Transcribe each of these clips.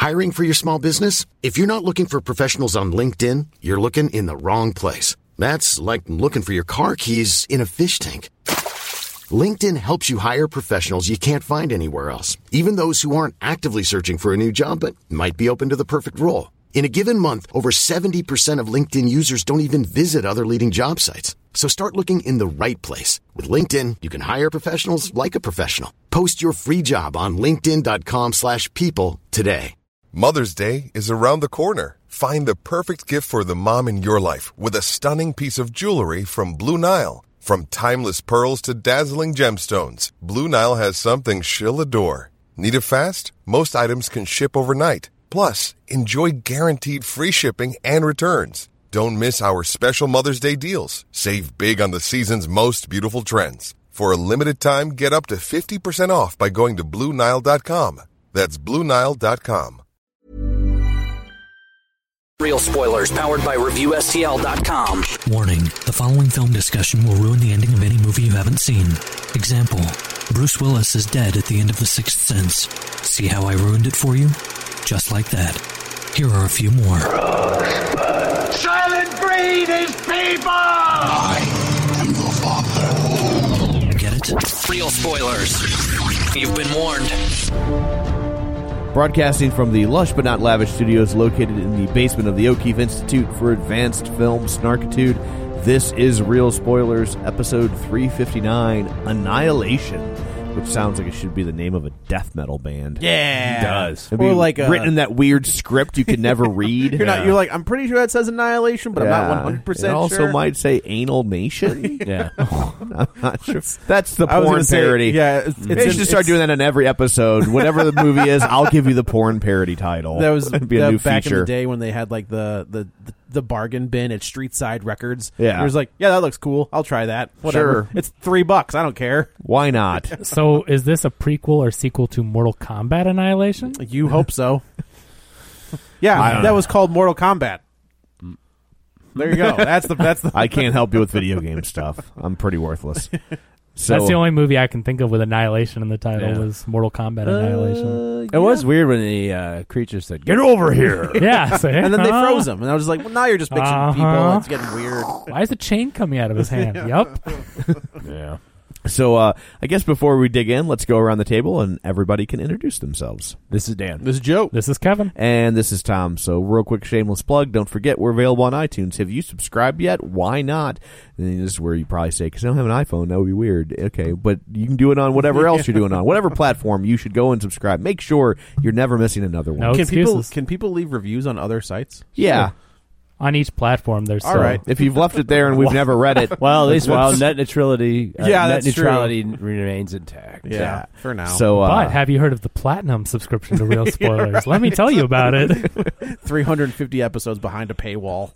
Hiring for your small business? If you're not looking for professionals on LinkedIn, you're looking in the wrong place. That's like looking for your car keys in a fish tank. LinkedIn helps you hire professionals you can't find anywhere else, even those who aren't actively searching for a new job but might be open to the perfect role. In a given month, over 70% of LinkedIn users don't even visit other leading job sites. So start looking in the right place. With LinkedIn, you can hire professionals like a professional. Post your free job on linkedin.com/people today. Mother's Day is around the corner. Find the perfect gift for the mom in your life with a stunning piece of jewelry from Blue Nile. From timeless pearls to dazzling gemstones, Blue Nile has something she'll adore. Need it fast? Most items can ship overnight. Plus, enjoy guaranteed free shipping and returns. Don't miss our special Mother's Day deals. Save big on the season's most beautiful trends. For a limited time, get up to 50% off by going to BlueNile.com. That's BlueNile.com. Real spoilers powered by ReviewSTL.com. Warning, the following film discussion will ruin the ending of any movie you haven't seen. Example, Bruce Willis is dead at the end of The Sixth Sense. See how I ruined it for you? Just like that. Here are a few more. Rosebud. Silent breed is people! I am the father. Get it? Real spoilers. You've been warned. Broadcasting from the lush but not lavish studios located in the basement of the O'Keefe Institute for Advanced Film Snarkitude, this is Real Spoilers, episode 359, Annihilation, which sounds like it should be the name of a death metal band. Yeah, it does. It'd or be like written in that weird script you could never read. You're not. You're like, I'm pretty sure that says Annihilation, but I'm not 100% sure. It also might say Anal Nation. Yeah, I'm not sure. That's the porn parody. They should start doing that in every episode. Whatever the movie is, I'll give you the porn parody title. That was be a new back feature. in the day when they had like the bargain bin at Street Side Records. Yeah, it was like, yeah, that looks cool. I'll try that. Whatever. Sure. It's $3. I don't care. Why not? So, is this a prequel or sequel to Mortal Kombat Annihilation? You hope so. Yeah, that was called Mortal Kombat. There you go. That's the. I can't help you with video game stuff. I'm pretty worthless. So, that's the only movie I can think of with Annihilation in the title was Mortal Kombat Annihilation. It was weird when the creature said, "Get over here!" Yeah, and then they froze him, and I was just like, "Well, now you're just mixing people. It's getting weird." Why is the chain coming out of his hand? Yup. Yeah. So, I guess before we dig in, let's go around the table and everybody can introduce themselves. This is Dan. This is Joe. This is Kevin. And this is Tom. So, real quick shameless plug. Don't forget, we're available on iTunes. Have you subscribed yet? Why not? And this is where you probably say, because I don't have an iPhone. That would be weird. Okay, but you can do it on whatever else you're doing on. Whatever platform, you should go and subscribe. Make sure you're never missing another one. No excuses. Can people leave reviews on other sites? Yeah. Sure. On each platform, there's all right. If you've left it there and we've never read it, well, at least net neutrality. Net neutrality remains intact. Yeah, for now. So, but have you heard of the Platinum subscription to Real Spoilers? Let me tell you about it. 350 episodes behind a paywall.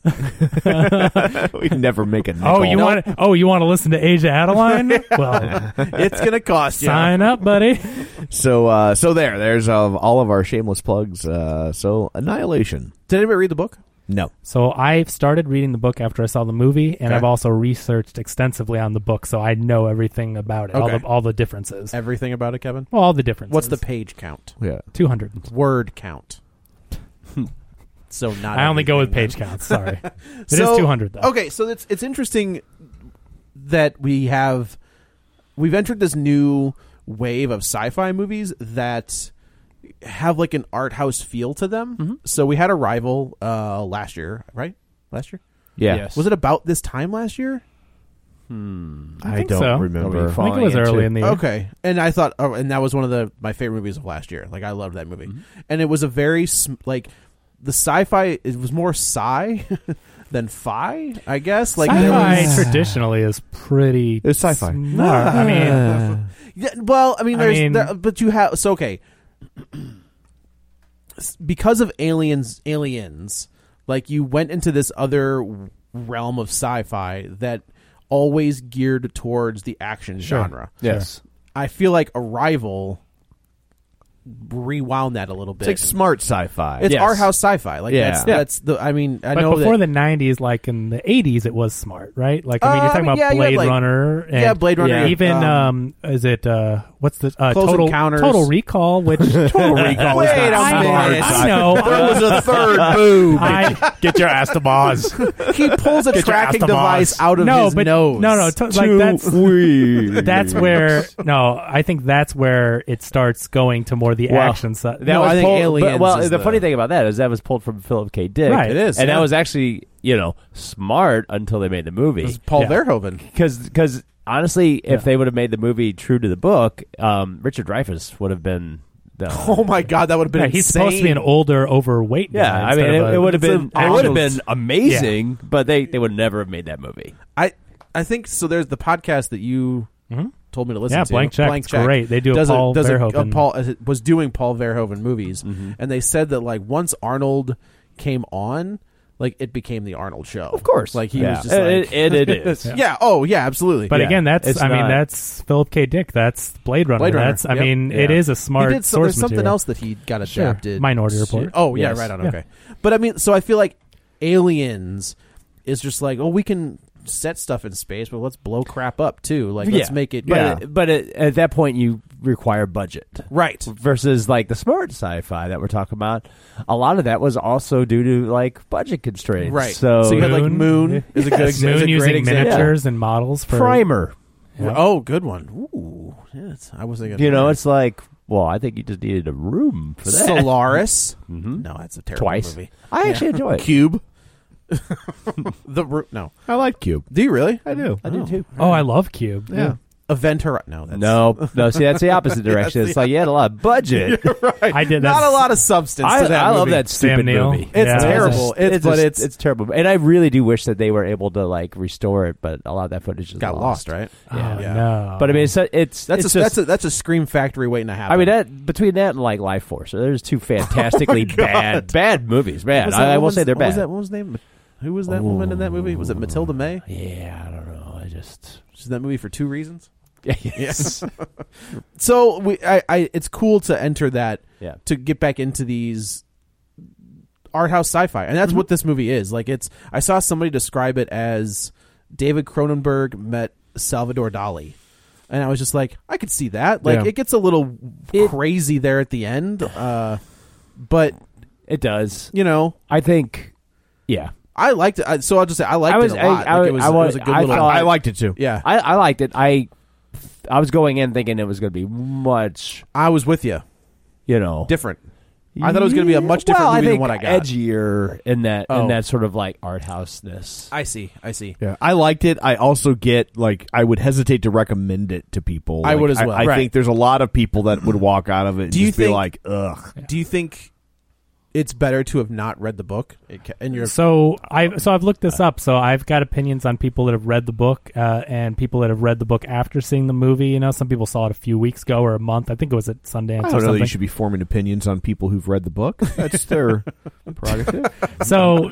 We'd never make a nickel. You want to listen to Asia Adeline? Well, it's gonna cost you. Sign up, buddy. So there's all of our shameless plugs. So Annihilation. Did anybody read the book? No. So I've started reading the book after I saw the movie, and Okay. I've also researched extensively on the book, so I know everything about it, Okay. all the differences. Everything about it, Kevin? Well, all the differences. What's the page count? Yeah. 200. Word count. So not. I only go with everything page then. count. Sorry. It is 200, though. Okay, so it's interesting that we've entered this new wave of sci-fi movies that have like an art house feel to them. Mm-hmm. So we had Arrival last year, right? Last year? Yeah. Yes. Was it about this time last year? I think don't so. remember. I think it was early in the year. Okay. And I thought, and that was one of my favorite movies of last year. Like, I loved that movie. Mm-hmm. And it was a very, the sci-fi, it was more sci than fi, I guess. Like, sci-fi traditionally is pretty It's sci-fi. smart. I mean, yeah, well, I mean, but you have, so okay. Because of aliens, like, you went into this other realm of sci-fi that always geared towards the action genre. Yes. I feel like Arrival rewound that a little bit. It's like smart sci-fi. It's art house sci-fi. Like, that's the. I mean, I but know before that, the 90s, like in the 80s, it was smart, right? Like, I mean, you're talking about Blade Runner. And Blade Runner. Even, is it, what what's the Close Encounters. Total Recall, which Total Recall. Wait a I minute. know. There was a third boob. Get your ass to Moz. He pulls a Get your tracking ass to device Moz. out of his nose. That's where I think that's where it starts going to more the action side. No, I think Aliens is the the- funny thing about that is that was pulled from Philip K. Dick. Right. It is, And yeah. that was actually, smart until they made the movie. It was Paul Yeah. Verhoeven. Because honestly, if they would have made the movie true to the book, Richard Dreyfuss would have been the... Oh my God, that would have been Yeah, he's insane. supposed to be an older, overweight guy. Yeah, I mean, instead of it would have been an it would have awesome- been amazing, but they would never have made that movie. I think so. There's the podcast that you told me to listen Yeah, to. Blank Check. It's great. They do a does Paul does Verhoeven. was doing Paul Verhoeven movies, and they said that like once Arnold came on, like it became the Arnold show. Of course, like he Yeah. was just like, it is. yeah. Oh yeah, absolutely. But Yeah, again, it's not- that's Philip K. Dick. That's Blade Runner. Blade Runner. That's, I Yep. mean, Yeah. it is a smart he did source there's something material. else that he got Sure. adapted. Minority Report. Oh yeah, Yes. right on. Yeah. Okay, but I mean, so I feel like Aliens is just like, oh, we can set stuff in space, but let's blow crap up too. Like let's make it. But at that point, you require budget. Right. Versus like the smart sci-fi that we're talking about, a lot of that was also due to like budget constraints. Right. So, you had like Moon is a good Yes, is Moon a great using example. miniatures and models for Primer. Yeah. Oh, good one. Ooh, yes. I was thinking. It's like, well, I think you just needed a room for that. Solaris. Mhm. No, that's a terrible Twice. movie. I actually enjoy it. Cube. No. I like Cube. Do you really? I do. I do too. Oh, I love Cube. Yeah. Event Horizon. No, that's No. See, that's the opposite direction. Yes, It's like you had a lot of budget. I did that. not a lot of substance I to that love movie. that stupid Sam Neill. movie. It's Yeah. terrible. It's terrible, and I really do wish that they were able to like restore it, but a lot of that footage is got lost, right? Oh, Yeah. no. But I mean, it's That's a Scream Factory waiting to happen. I mean, that between that and like Life Force, there's two fantastically bad movies. Man, I will say they're bad. What was that name? Who was that woman in that movie? Was it Matilda May? Yeah, I don't know. She's in that movie for 2 reasons. Yes. So it's cool to enter that. Yeah. To get back into these art house sci-fi, and that's what this movie is. Like I saw somebody describe it as David Cronenberg met Salvador Dali, and I was just like, I could see that. Like Yeah. it gets a little crazy there at the end, but It does. I think. Yeah. I liked it. So I'll just say I liked it a lot. Like, it was a good little. I liked it too. Yeah, I liked it. I was going in thinking it was going to be much, I was with you. different. I thought it was going to be a much different movie I think than what I got. edgier in that Oh. in that sort of like art houseness. I see. Yeah, I liked it. I also get like I would hesitate to recommend it to people. I Like, would as well. I Right. think there's a lot of people that would walk out of it and Do you just be think- like, ugh. Do you think it's better to have not read the book? And you're So I've looked this up. So I've got opinions on people that have read the book and people that have read the book after seeing the movie. Some people saw it a few weeks ago or a month. I think it was at Sundance I or don't know that something. you should be forming opinions on people who've read the book. That's their prerogative. So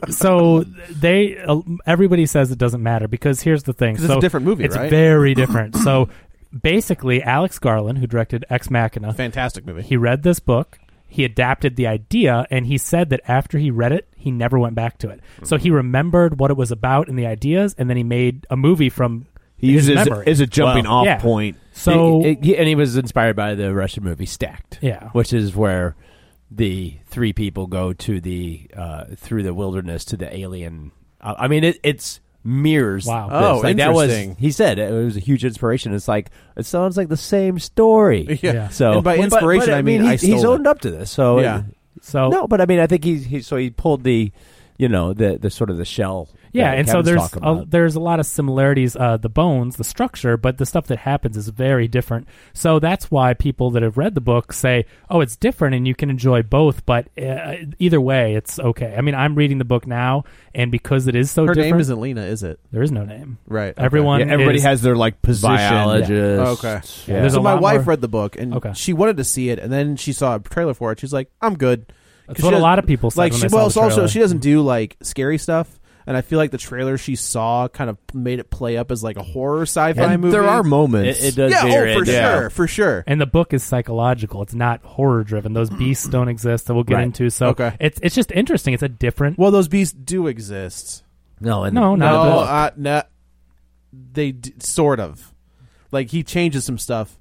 everybody says it doesn't matter because here's the thing. 'Cause it's a different movie, It's right? very different. So basically, Alex Garland, who directed Ex Machina, fantastic movie. he read this book. He adapted the idea, and he said that after he read it, he never went back to it. So he remembered what it was about and the ideas, and then he made a movie from He his uses memory. it as a jumping off Yeah. point. So and he was inspired by the Russian movie Stacked. Yeah. which is where the three people go to the through the wilderness to the alien. I mean, it's mirrors. Wow. this. Oh, Like, that was interesting. he said it was a huge inspiration. It's like it sounds like the same story. Yeah. So And by inspiration, I mean, I he's stole owned it. up to this. So Yeah. So no, but I mean, I think he pulled the the sort of the shell. yeah, that and so Kevin's talking about. there's a lot of similarities, the bones, the structure, but the stuff that happens is very different. So that's why people that have read the book say, "Oh, it's different, and you can enjoy both." But either way, it's okay. I mean, I'm reading the book now, and because it is so Her different, name isn't Lena, is it? there is no name. Right. Okay. Everyone, Yeah, everybody is- has their like position. biologist. Okay. Yeah, there's so a my lot wife more- read the book, and Okay. she wanted to see it, and then she saw a trailer for it. She's like, "I'm good." That's 'Cause what she a does- lot of people said like. when She they saw well, the it's also trailer. she doesn't do like scary stuff, and I feel like the trailer she saw kind of made it play up as like a horror sci-fi And movie. there are moments. It does. yeah, veer for into- sure, for sure. And the book is psychological. It's not horror driven. Those beasts don't exist that we'll get Right. into. So Okay. it's just interesting. It's a different. Well, those beasts do exist. No, and No, not No, in the book. no, they sort of. Like he changes some stuff,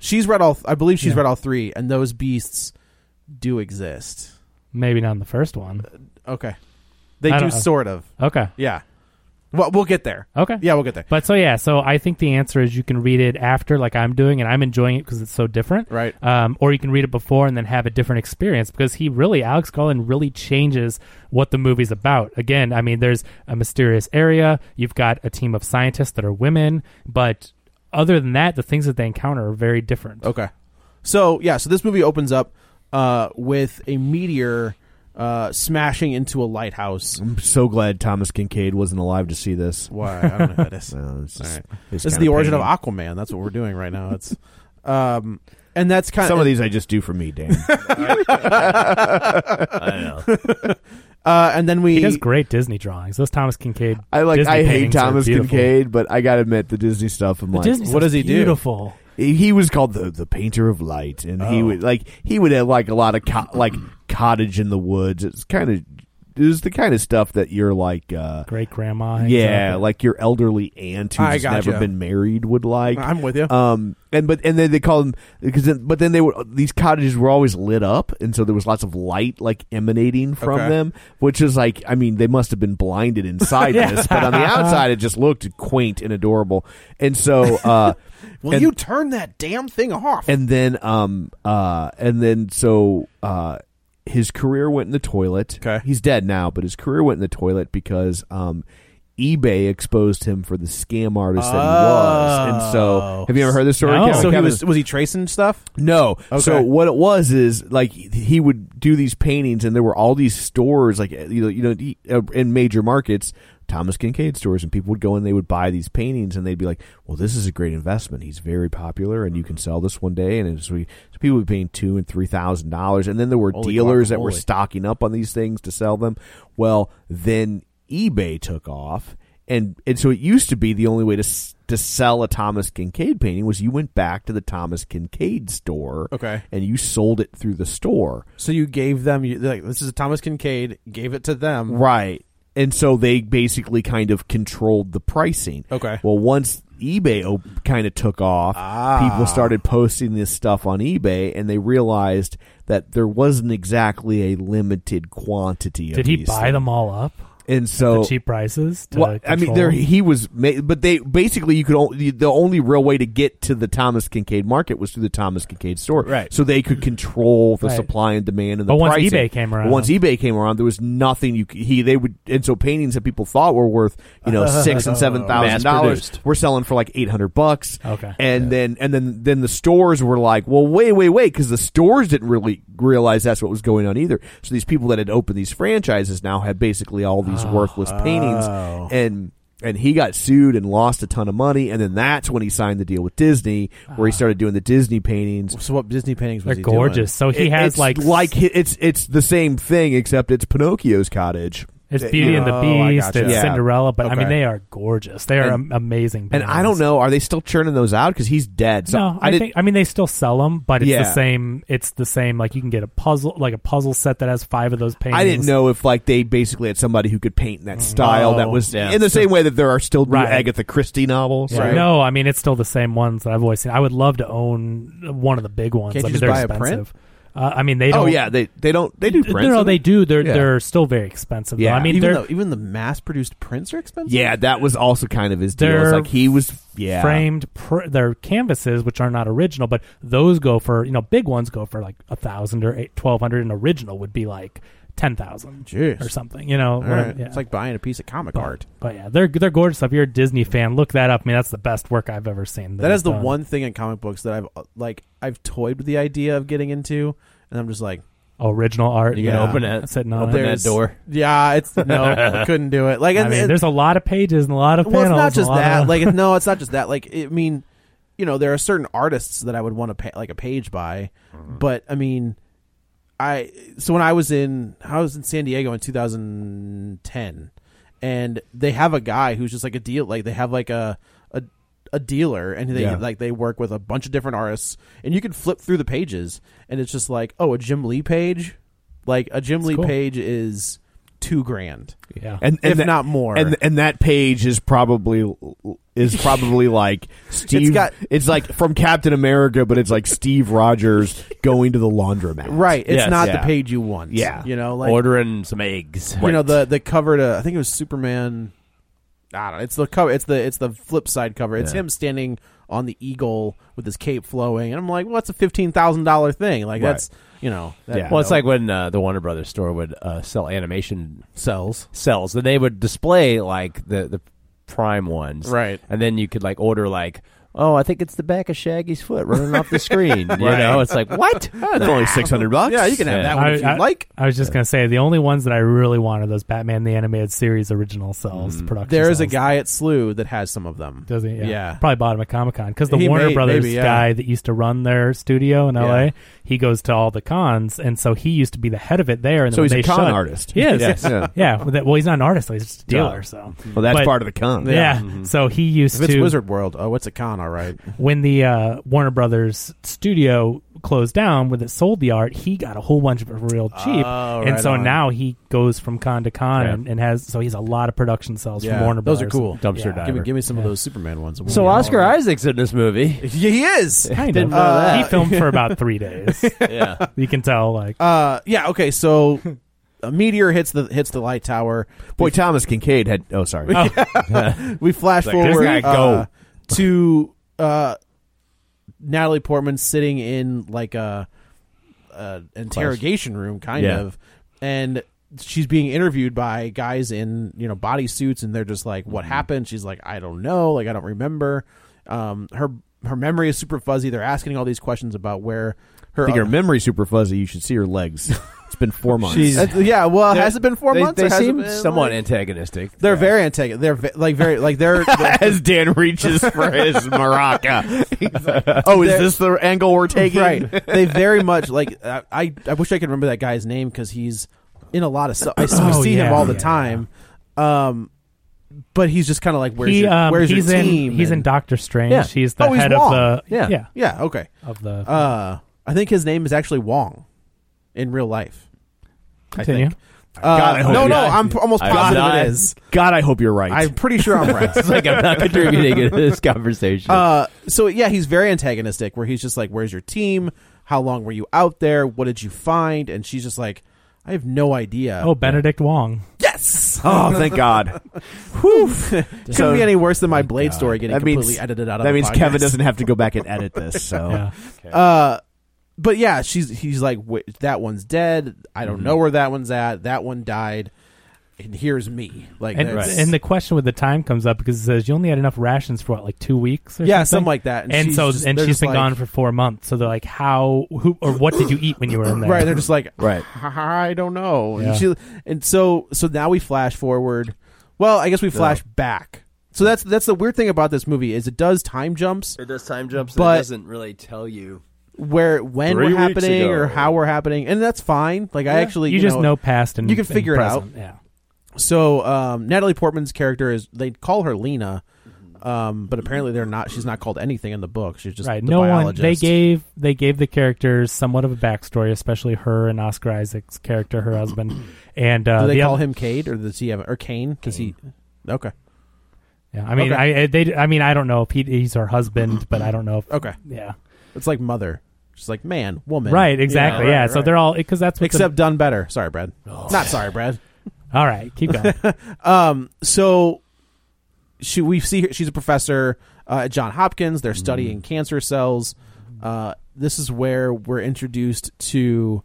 She's read all. I believe she's read all 3, and those beasts do exist. Maybe not in the first one. Okay, they I do don't know. sort of. Okay. Yeah. Well, we'll get there. Okay. Yeah, we'll get there. But so I think the answer is you can read it after, like I'm doing, and I'm enjoying it because it's so different. Right. Or you can read it before and then have a different experience because Alex Garland really changes what the movie's about. Again, I mean, there's a mysterious area. You've got a team of scientists that are women, but other than that, the things that they encounter are very different. Okay. So this movie opens up with a meteor smashing into a lighthouse. I'm so glad Thomas Kincaid wasn't alive to see this. Why? I don't know who that is. No, it's just, All right. it's This is kinda the origin painting. of Aquaman. That's what we're doing right now. It's and that's kind Some of these I just do for me, Dan. I know. and then we He does great Disney drawings. Those Thomas Kincaid. I Disney hate paintings are Thomas beautiful. Kincaid, but I gotta admit the Disney stuff. I'm The like, Disney what stuff's does he do? Beautiful. he was called the painter of light, and he would have like a lot of cottage in the woods. It was the kind of stuff that you're like, Great grandma. yeah, like your elderly aunt I who's gotcha. never been married would like. I'm with you. And then they call them but then these cottages were always lit up, and so there was lots of light like emanating from Okay. them, which is like, I mean, they must have been blinded inside this, but on the outside it just looked quaint and adorable. And so, Will and- you turn that damn thing off? and then his career went in the toilet. Okay. He's dead now, but his career went in the toilet because eBay exposed him for the scam artist that he was. And so, have you ever heard this story? No. Kevin? so he Kevin? was he tracing stuff? No. Okay. So what it was is like he would do these paintings, and there were all these stores like in major markets, Thomas Kincaid stores, and people would go and they would buy these paintings, and they'd be like, "Well, this is a great investment. He's very popular, and you can sell this one day." And so people would be paying $2,000 and $3,000, and then there were Holy dealers that were guacamole. stocking up on these things to sell them. Well, then eBay took off. And so it used to be the only way to sell a Thomas Kincaid painting was you went back to the Thomas Kincaid store, Okay. and you sold it through the store, So you gave them like, this is a Thomas Kincaid, gave it to them. right? And so they basically kind of controlled the pricing. Okay. Well, once eBay kind of took off, people started posting this stuff on eBay, and they realized that there wasn't exactly a limited quantity of Did he these buy things. them all up? And so The cheap prices? To well, I mean, control? he was, but they basically you could the only real way to get to the Thomas Kincaid market was through the Thomas Kincaid store, Right. So they could control the Right. supply and demand and the But once pricing. eBay came around- But once eBay came around, there was nothing they would, and so paintings that people thought were worth $6,000 and $7,000 Mass-produced. were selling for like $800. Okay. and then the stores were like, well, wait, because the stores didn't really realize that's what was going on either. So these people that had opened these franchises now had basically all these worthless paintings, and he got sued and lost a ton of money, and then that's when he signed the deal with Disney, where he started doing the Disney paintings. So what Disney paintings was They're he doing? gorgeous. So he has It's the same thing except it's Pinocchio's cottage. It's Beauty and the Oh, I Beast, gotcha. it's Yeah. Cinderella, but I Okay. mean they are gorgeous. They are And- amazing. And I paintings. don't know, are they still churning those out? Because he's dead. So No, I didn't- think they still sell them, but it's Yeah. the same. It's the same. Like you can get a puzzle set that has 5 of those paintings. I didn't know if like they basically had somebody who could paint in that style that was yeah. in the same way that there are still new Right. Agatha Christie novels. Yeah, Right. no, I mean it's still the same ones that I've always seen. I would love to own one of the big ones. Can't I you mean, just they're buy a expensive. print? I mean they don't. Oh yeah, they do prints. No, they do. They're Yeah. they're still very expensive. Though. Yeah. I mean Even the mass-produced prints are expensive. Yeah, that was also kind of his deal. It's They're like he was framed. They're canvases, which are not original, but those go for big ones go for like 1,000 or 1,200, and original would be like 10,000 Jeez. or something. All right. Yeah. It's like buying a piece of comic art. But yeah, they're gorgeous. If you're a Disney fan, look that up. I mean, that's the best work I've ever seen. That is the done. one thing in comic books that I've toyed with the idea of getting into, and I'm just like, original art. You can Yeah. open it. Sitting on Open it. that There's- door. yeah, it's no, I couldn't do it. Like, I mean, there's a lot of pages and a lot of well, panels. it's not just a lot that. of- Like, no, it's not just that. Like, I mean, there are certain artists that I would want to pay like a page by, but I mean, when I was in San Diego in 2010, and they have a guy who's just like a deal. Like, they have like a dealer, and they work with a bunch of different artists, and you can flip through the pages, and it's just like, oh, a Jim Lee page. Like, a Jim Lee cool. page is $2,000. yeah. and if that, not more. and that page is probably is probably like Steve. It's like from Captain America, but it's like Steve Rogers going to the laundromat. Right. It's Yes. not Yeah. the page you want. Yeah. You know, like Ordering some eggs. you know the cover to I think it was Superman. I don't know. It's the cover. It's the flip side cover. It's him standing on the eagle with his cape flowing, and I'm like, well, that's a $15,000 thing. Like that's that, Yeah. Well, it's like when the Warner Brothers store would sell animation cells. cells, and they would display like the prime ones, Right. And then you could like order like, oh, I think it's the back of Shaggy's foot running off the screen. You know, it's like what? It's only $600. Yeah, you can have that one if you like. I was just going to say, the only ones that I really want are those Batman the Animated Series original cells, production There is a cells. guy at SLU that has some of them. Does he? Yeah. Probably bought him at Comic-Con. Because the He Warner Brothers maybe, yeah. guy that used to run their studio in Yeah. LA, he goes to all the cons, and so he used to be the head of it there. And So then he's when a they con shut- artist. He is. Yes. Yeah. Well, he's not an artist, he's just a dealer. So. Well, that's But- part of the con. Yeah. So he used If it's to. Wizard World, oh, it's a con, all right. When the Warner Brothers studio closed down, when it sold the art, he got a whole bunch of it real cheap, Oh, and right so on. now he goes from con to con and has he has a lot of production cells from Warner those Brothers. are cool. Dumpster diver. Give me some of those Superman ones. So Oscar Isaac's in this movie. Yeah, he is. Kind Didn't of. know that. He filmed for about 3 days. Yeah. You can tell, like Yeah. Okay. So a meteor hits the light tower. Boy, Thomas Kincaid had. Oh, sorry. We flash Like, this forward guy go. to Natalie Portman sitting in like a interrogation room, kind Yeah. of, and she's being interviewed by guys in bodysuits, and they're just like, "What happened?" She's like, "I don't know. Like, I don't remember." Her memory is super fuzzy. They're asking all these questions about where her I think her memory's super fuzzy. You should see her legs. It's been 4 months. yeah. Well, has it been 4 months? They or has it seem been, somewhat like- antagonistic. They're very antagonistic. They're As Dan reaches for his maraca. He's like, oh, is this the angle we're taking? right. They very much like. I wish I could remember that guy's name because he's in a lot of stuff. We see him all the time. But he's just kind of like, where's he's your in team? he's in And- Doctor Strange. Yeah. He's the Oh, he's head Wong. of the Yeah. Yeah. Okay. of the I think his name is actually Wong in real life. continue. I think. God, I hope No, you're- I'm almost I'm positive not. it is. God, I hope you're right. I'm pretty sure I'm right. It's like I'm not contributing to this conversation. So yeah, he's very antagonistic. Where he's just like, "Where's your team? How long were you out there? What did you find?" And she's just like, "I have no idea." Oh, Benedict Wong. yes! oh, thank God. Couldn't be any worse than my Blade story getting That means- completely edited out of That the means podcast. Kevin doesn't have to go back and edit this. So Yeah. But yeah, he's like, "Wait, that one's dead. I don't know where that one's at. That one died, and here's me." Like, And, that's- and the question with the time comes up because it says you only had enough rations for what, like 2 weeks or yeah, something? something like that. And she's so just- and they're she's just been like- gone for 4 months. So they're like, who or what did you eat when you were in there? Right, they're just like, Right. I don't know. Yeah. And so now we flash forward. Well, I guess we flash back. So that's the weird thing about this movie is it does time jumps it does time jumps, but- it doesn't really tell you. when 3 we're weeks happening ago. or how we're happening, and that's fine. Like I actually, you just know past and you can figure it out. present. Yeah. So Natalie Portman's character is they call her Lena, but apparently they're not. She's not called anything in the book. She's just Right. the No one. biologist. They gave the characters somewhat of a backstory, especially her and Oscar Isaac's character, her husband. And Do they the call other- him Cade or does he have or Kane? Does he? Okay. Yeah. I mean, Okay. I mean, I don't know if he's her husband, but I don't know if. Okay. Yeah. It's like mother. She's like man, woman. Right. Exactly. Yeah, Yeah. right, So right. they're all because that's what Except done better. Sorry, Brad. Not sorry, Brad. all right. Keep going. So we see her, she's a professor at Johns Hopkins. They're studying cancer cells. This is where we're introduced to.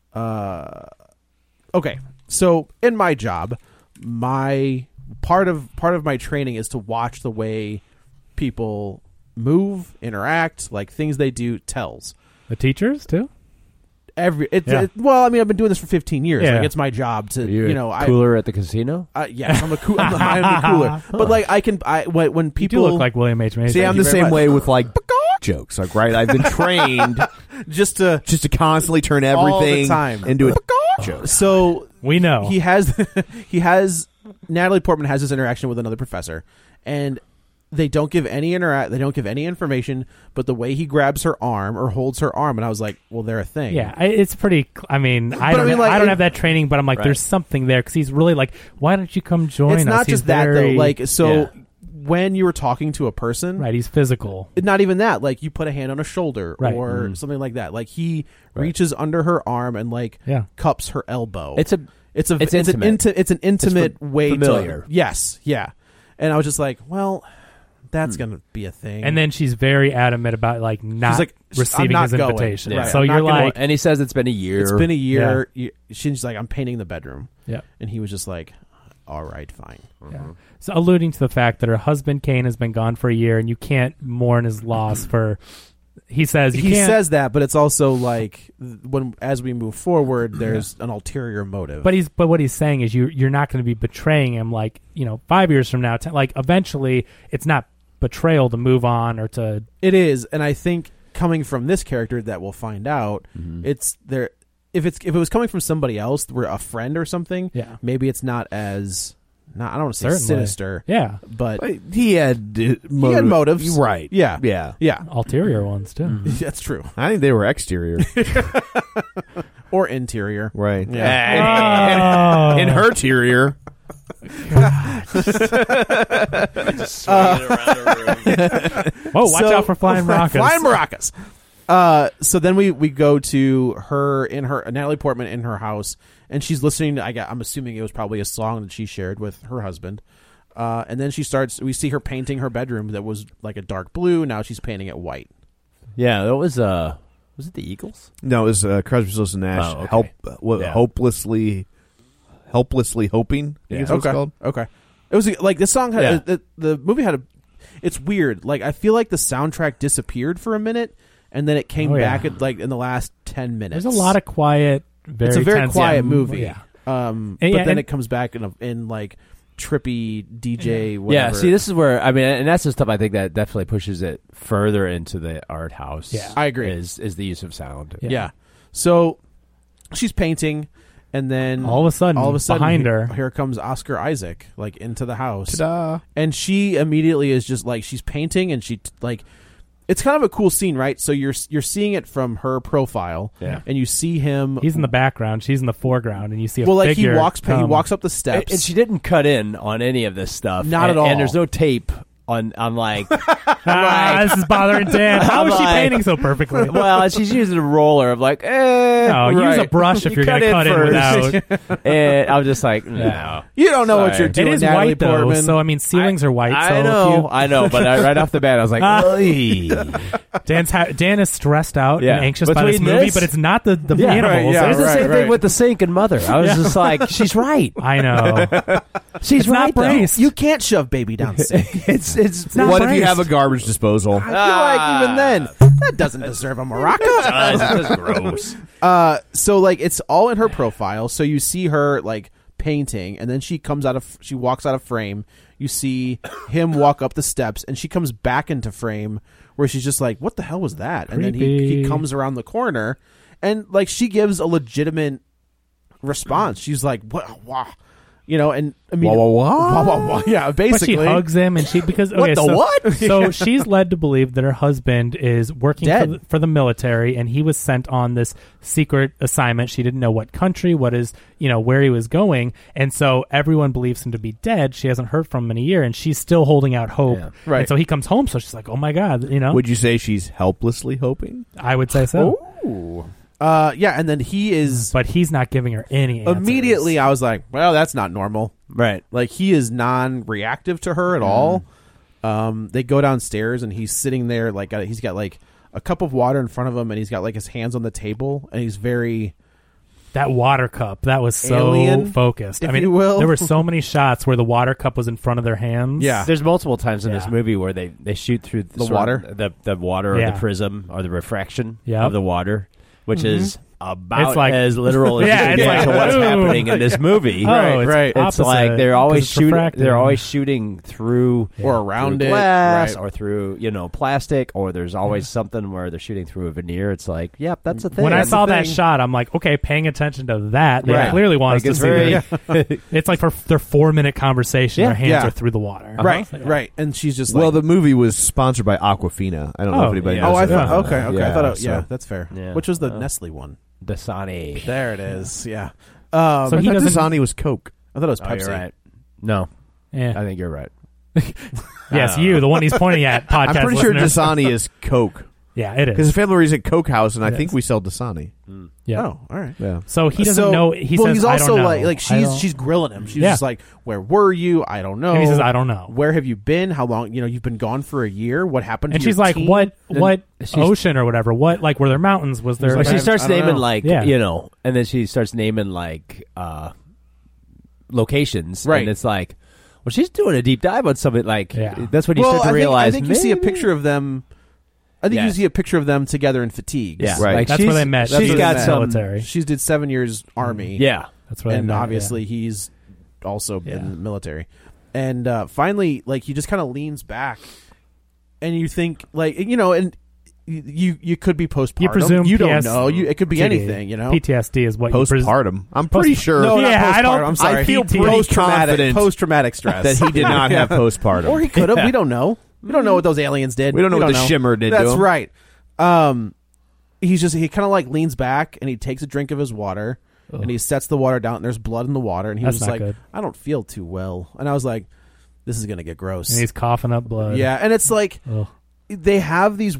Okay, so in my job, my part of my training is to watch the way people move, interact, like things they do tells. The teachers too. Well, I mean, I've been doing this for 15 years. Yeah. Like it's my job to, You're cooler at the casino? yes, I'm the cooler. But like when You people do look like William H. Macy. see, I'm you the very same much. way with like jokes. Like, right, I've been trained just to just to constantly turn All the everything time. into a joke. so we know. he has Natalie Portman has this interaction with another professor, and they don't give any they don't give any information, but the way he grabs her arm or holds her arm, and I was like, well, they're a thing. Yeah, it's pretty. I mean, I But don't. I mean, like, I don't it- have that training, but I'm like, there's something there because he's really like, why don't you come join us? It's not He's just that very- though. Like so. Yeah. when you were talking to a person, Right, he's physical. not even that. Like you put a hand on a shoulder Right. or something like that. Like he reaches under her arm and like Yeah. cups her elbow. It's intimate. It's an intimate way familiar. to yes, yeah. And I was just like, well, that's gonna be a thing. And then she's very adamant about like not like, receiving I'm not his going. invitation. Right, So I'm you're not gonna- like, and he says it's been a year. it's been a year. She's like, I'm painting the bedroom. yeah. And he was just like, all right, fine. Yeah. So alluding to the fact that her husband Kane has been gone for a year, and you can't mourn his loss for. He says you He can't. says that, but it's also like when as we move forward, there's an ulterior motive. But what he's saying is you're not going to be betraying him. Like 5 years from now, like eventually, it's not betrayal to move on or to. it is, and I think coming from this character that we'll find out, it's there. If it was coming from somebody else, we're a friend or something. Yeah. Maybe it's not as. I don't want to say Certainly. sinister. Yeah. But He had motives. right? Yeah. yeah. Ulterior ones too. That's true. I think they were exterior, Or interior. right? Yeah. Oh. In her interior. Whoa! Watch out for flying maracas. Flying maracas. So then we go to her in her Natalie Portman in her house, and she's listening. I'm assuming it was probably a song that she shared with her husband. And then we see her painting her bedroom that was like a dark blue. Now she's painting it white. Yeah, that was it the Eagles? No, it was Crosby, Stills and Nash. Oh, okay. Helplessly hoping. I think is what it's called. Okay. It was like this song had the movie had it's weird. Like I feel like the soundtrack disappeared for a minute and then it came back at like in the in the 10 minutes. There's a lot of quiet. It's a very tense, quiet movie. Yeah. But then it comes back in like trippy DJ whatever. Yeah, see, this is where and that's the stuff I think that definitely pushes it further into the art house. Yeah. I agree. Is the use of sound? Yeah. So she's painting, and then all of a sudden, behind her, here comes Oscar Isaac, like into the house. Ta-da. And she immediately is just like she's painting, and she like it's kind of a cool scene, right? So you're seeing it from her profile, and you see him. He's in the background, she's in the foreground, and you see a like figure. he walks up the steps, And she didn't cut in on any of this stuff. Not at all. And there's no tape on like. this is bothering Dan. How is she like- painting so perfectly? Well, she's using a roller of like, No, use a brush if You you're going to cut in without. And I was just like, no. you don't know what Sorry. you're It doing. is Natalie white though, Portman. so I mean ceilings are white. So I know, but right off the bat, I was like, Dan is stressed out Yeah. and anxious by this Between movie, this- but it's not the Yeah, animals. right, yeah, It's the same right. thing with the sink and Mother. I was just like, she's right. I know. She's It's right. not braced. You can't shove baby down the sink. It's not What if you braced. have a garbage disposal? I feel like even then that doesn't deserve a maraca. That's gross. So like it's all in her profile. So you see her like painting, and then she walks out of frame. You see him walk up the steps, and she comes back into frame where she's just like, "What the hell was that?" And then he Creepy. comes around the corner, and like she gives a legitimate response. She's like, "What? Wow." You know, and I mean, yeah, But basically, she hugs him, and because what? So she's led to believe that her husband is working Dead. for the military, and he was sent on this secret assignment. She didn't know what country, where he was going, and so everyone believes him to be dead. She hasn't heard from him in a year, and she's still holding out hope. Yeah. Right. And so he comes home, so she's like, "Oh my god," Would you say she's helplessly hoping? I would say so, yeah, and then he is but he's not giving her any answers. immediately. I was like, "Well, that's not normal." Right. Like he is non-reactive to her at all. They go downstairs and he's sitting there like he's got like a cup of water in front of him, and he's got like his hands on the table, and he's very That water cup, that was so Alien, focused. if I mean, you will. there were so many shots where the water cup was in front of their hands. Yeah. There's multiple times in this Yeah. movie where they shoot through The water? the water or Yeah. the prism or the refraction Yep. of the water, which is about It's like- as literal as Yeah, you can it's get like, to what's ooh. happening in this movie. Oh, it's right. It's opposite, like they're always 'cause it's shooting. refracting. They're always shooting through or around through it, glass right. or through plastic, or there's always something where they're shooting through a veneer. It's like, yep, that's a thing. When I That's saw a that thing. shot, I'm like, okay, paying attention to that. They Right. clearly want Like, us it's to see very- that. It's like for their 4-minute conversation, Yeah. their hands Yeah. are through the water. right, Yeah. right, and she's just like, Well, the movie was sponsored by Aquafina. I don't know Oh, if anybody yeah. knows. oh, I that. thought okay, I thought so- that's fair. Yeah. Which was the Nestle one? Dasani. There it is. Yeah. So I he thought doesn't. Dasani was Coke. I thought it was Oh, Pepsi. you're right. No, Yeah. I think you're right. Yes, you, the one he's pointing at. Podcast. I'm pretty sure listener. Dasani is Coke. Yeah, it is. Because the family is at Coke House, and I It think is. we sell Dasani. Yeah. Oh, all right. Yeah. So he doesn't know. He well, says, he's I also don't know. like she's grilling him. She's Yeah. just like, "Where were you? I don't know." And he says, I don't know. Where have you been? How long? You've been gone for a year. What happened? And to she's your like, team? what she's- ocean or whatever? What, like, were there mountains? Was there? Well, she I starts don't naming know. like Yeah. and then she starts naming like locations, Right. And it's like, well, she's doing a deep dive on something. Like Yeah. that's when you Well, start to realize. I think you see a maybe- picture of them. I think you Yes. see a picture of them together in fatigues. Yeah, Right. Like That's she's, where they met. She's She's got in the some. military. She did 7 years army. Yeah, That's where they and met, obviously he's also Yeah. in the military. And finally, like, he just kind of leans back, and you think, like, and you could be postpartum. You presume you don't PS know. It could be anything. PTSD is what you presume. Postpartum. I'm pretty sure No, Yeah, not I don't- postpartum. I'm sorry. I feel pretty confident post-traumatic stress that he did not have postpartum. or he could have. We don't know. We don't know what those aliens did. We don't know what the shimmer did to That's him. right. He kind of like leans back and he takes a drink of his water and he sets the water down and there's blood in the water and he That's was just not like, good. I don't feel too well. And I was like, this is gonna get gross. And he's coughing up blood. Yeah, and it's like Ugh. they have these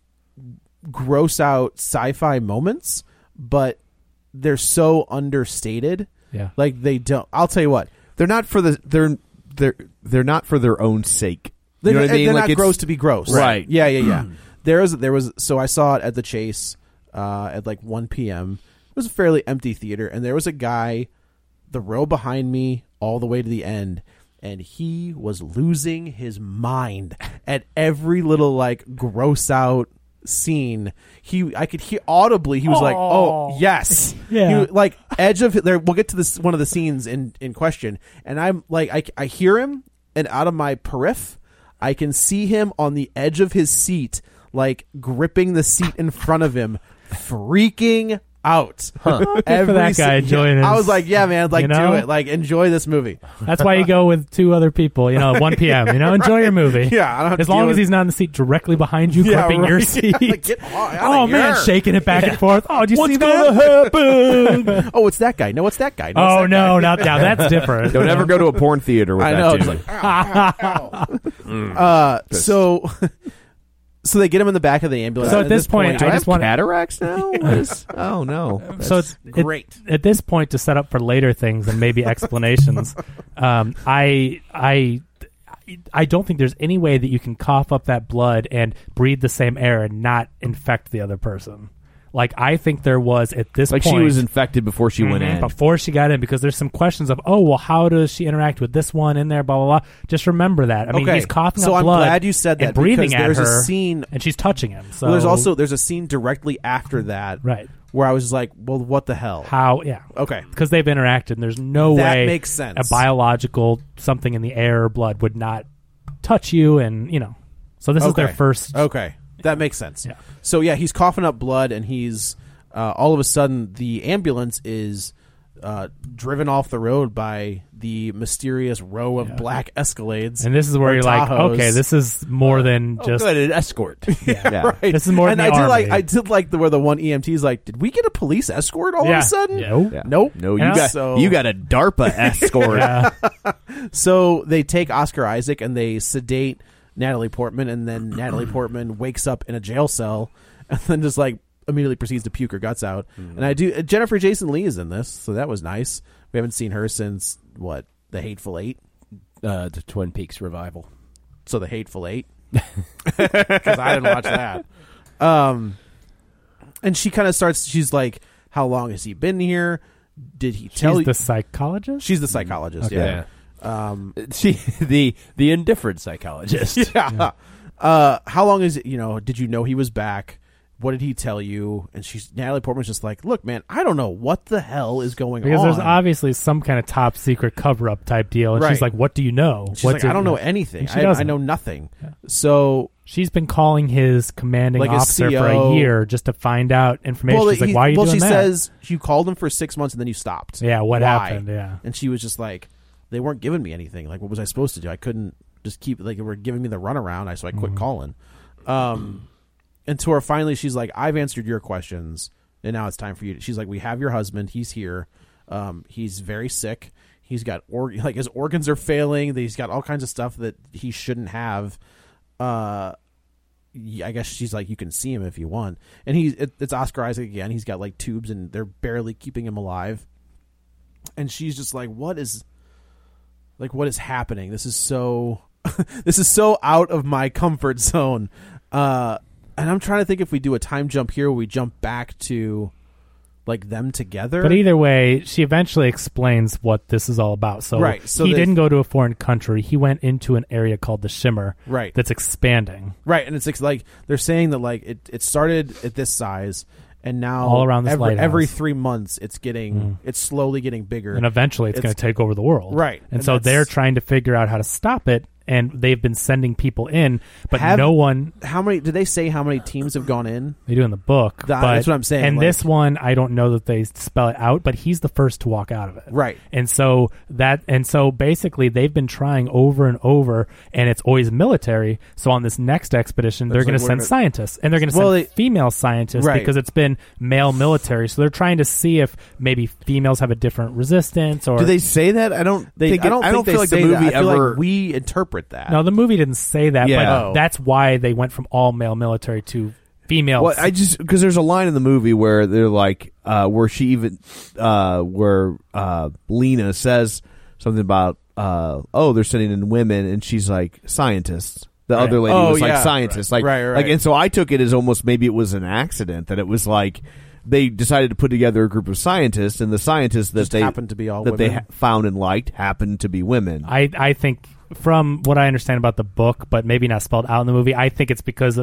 gross out sci-fi moments, but they're so understated. Yeah. Like they don't. I'll tell you what. They're not for they're not for their own sake. You They're, know what I mean? they're Like not it's- gross to be gross. Right. Yeah. There was. So I saw it at the Chase at like 1 p.m. It was a fairly empty theater, and there was a guy, the row behind me, all the way to the end, and he was losing his mind at every little like gross out scene. I could hear audibly. He was like, "Oh yes, Yeah. He, like edge of there." We'll get to this one of the scenes in question, and I'm like, I hear him, and out of my periph, I can see him on the edge of his seat, like gripping the seat in front of him, freaking out. Good for that guy enjoying his, I was like, yeah, man, like know? do it, like enjoy this movie. That's why you go with 2 other people, at 1 p.m. Enjoy your movie. Yeah, I don't have as to long deal as with- he's not in the seat directly behind you, Yeah, gripping your right. seat. Like, get out Oh of man, here. shaking it back and forth. Oh, did you see gonna that? happen? Oh, it's that guy. No, it's that guy. No, Oh it's that no, guy. not now. That's different. Don't ever go to a porn theater with I that. know. It's Jamie. like, so they get him in the back of the ambulance. So And at this point, Do I I have just want. cataracts now? What is- oh no. So it's great. At this point, to set up for later things and maybe explanations, I don't think there's any way that you can cough up that blood and breathe the same air and not infect the other person. Like, I think there was at this Like point. she was infected before she went Mhm, in. before she got in, because there's some questions of, oh, well, how does she interact with this one in there, blah, blah, blah. Just remember that. I mean, Okay. he's coughing So up I'm blood glad you said that and breathing because at there's a her, scene- and she's touching him. So Well, there's a scene directly after that, Right. where I was just like, well, what the hell? how, yeah. Okay. Because they've interacted, and there's no That way makes sense. a biological something in the air or blood would not touch you, and, So this is their first. Okay, that makes sense. Yeah. So yeah, he's coughing up blood, and he's all of a sudden the ambulance is driven off the road by the mysterious row of black Escalades. And this is where or you're like, Tahoes. okay, this is more than just. good, an escort. Yeah. Right. This is more and than the I Army. did like where the one EMT's like, did we get a police escort all Yeah. of a sudden? No. Yeah. Nope. No, Yeah. you got a DARPA escort. Yeah. So they take Oscar Isaac and they sedate Natalie Portman, and then Natalie Portman wakes up in a jail cell and then just like immediately proceeds to puke her guts out. And Jennifer Jason Leigh is in this, so that was nice. We haven't seen her since what, The Hateful Eight? The Twin Peaks revival. So The Hateful Eight, because I didn't watch that. And she kind of starts. She's like, "How long has he been here? Did he tell She's you?" the psychologist? She's the psychologist. Okay. Yeah. She the indifferent psychologist. Yeah. How long is it? Did you know he was back? What did he tell you? And Natalie Portman's just like, look, man, I don't know what the hell is going Because on. there's obviously some kind of top secret cover up type deal. And Right. she's like, what do you know? She's like, I don't know anything. And she I doesn't. know nothing. So She's been calling his commanding Like his officer for CO. a year just to find out information. She's like, why are you doing she that? says you called him for 6 months and then you stopped. Yeah, what Why? happened? Yeah. And she was just like, they weren't giving me anything. Like, what was I supposed to do? I couldn't just keep, like, they were giving me the runaround. So I quit calling. And to her, finally, she's like, I've answered your questions, and now it's time for you. She's like, we have your husband. He's here. He's very sick. He's got like his organs are failing. He's got all kinds of stuff that he shouldn't have. I guess she's like, you can see him if you want. And it's Oscar Isaac again. He's got like tubes and they're barely keeping him alive. And she's just like, what is happening? This is so this is so out of my comfort zone. And I'm trying to think if we do a time jump here where we jump back to like them together. But either way, she eventually explains what this is all about. So, he didn't go to a foreign country. He went into an area called the Shimmer. Right. That's expanding. Right. And it's like they're saying that like it started at this size and now all around this every 3 months it's slowly getting bigger. And eventually it's going to take over the world. Right. And so they're trying to figure out how to stop it. And they've been sending people in, but no one. How many? Did they say how many teams have gone in? They do in the book. That's what I'm saying. And this one, I don't know that they spell it out, but he's the first to walk out of it. Right. And so basically, they've been trying over and over, and it's always military. So on this next expedition, they're going to send scientists, and they're going to send female scientists because it's been male military. So they're trying to see if maybe females have a different resistance. Or do they say that? I don't feel like the movie ever. Like we interpret that. No, the movie didn't say that, but that's why they went from all male military to female. Well, because there's a line in the movie where they're like, where she even, where Lena says something about, they're sending in women, and she's like, scientists. The other lady was like scientists, like, and so I took it as almost maybe it was an accident that it was like they decided to put together a group of scientists, and the scientists that they happened to be all that women. they found and liked happened to be women. I think. From what I understand about the book, but maybe not spelled out in the movie, I think it's because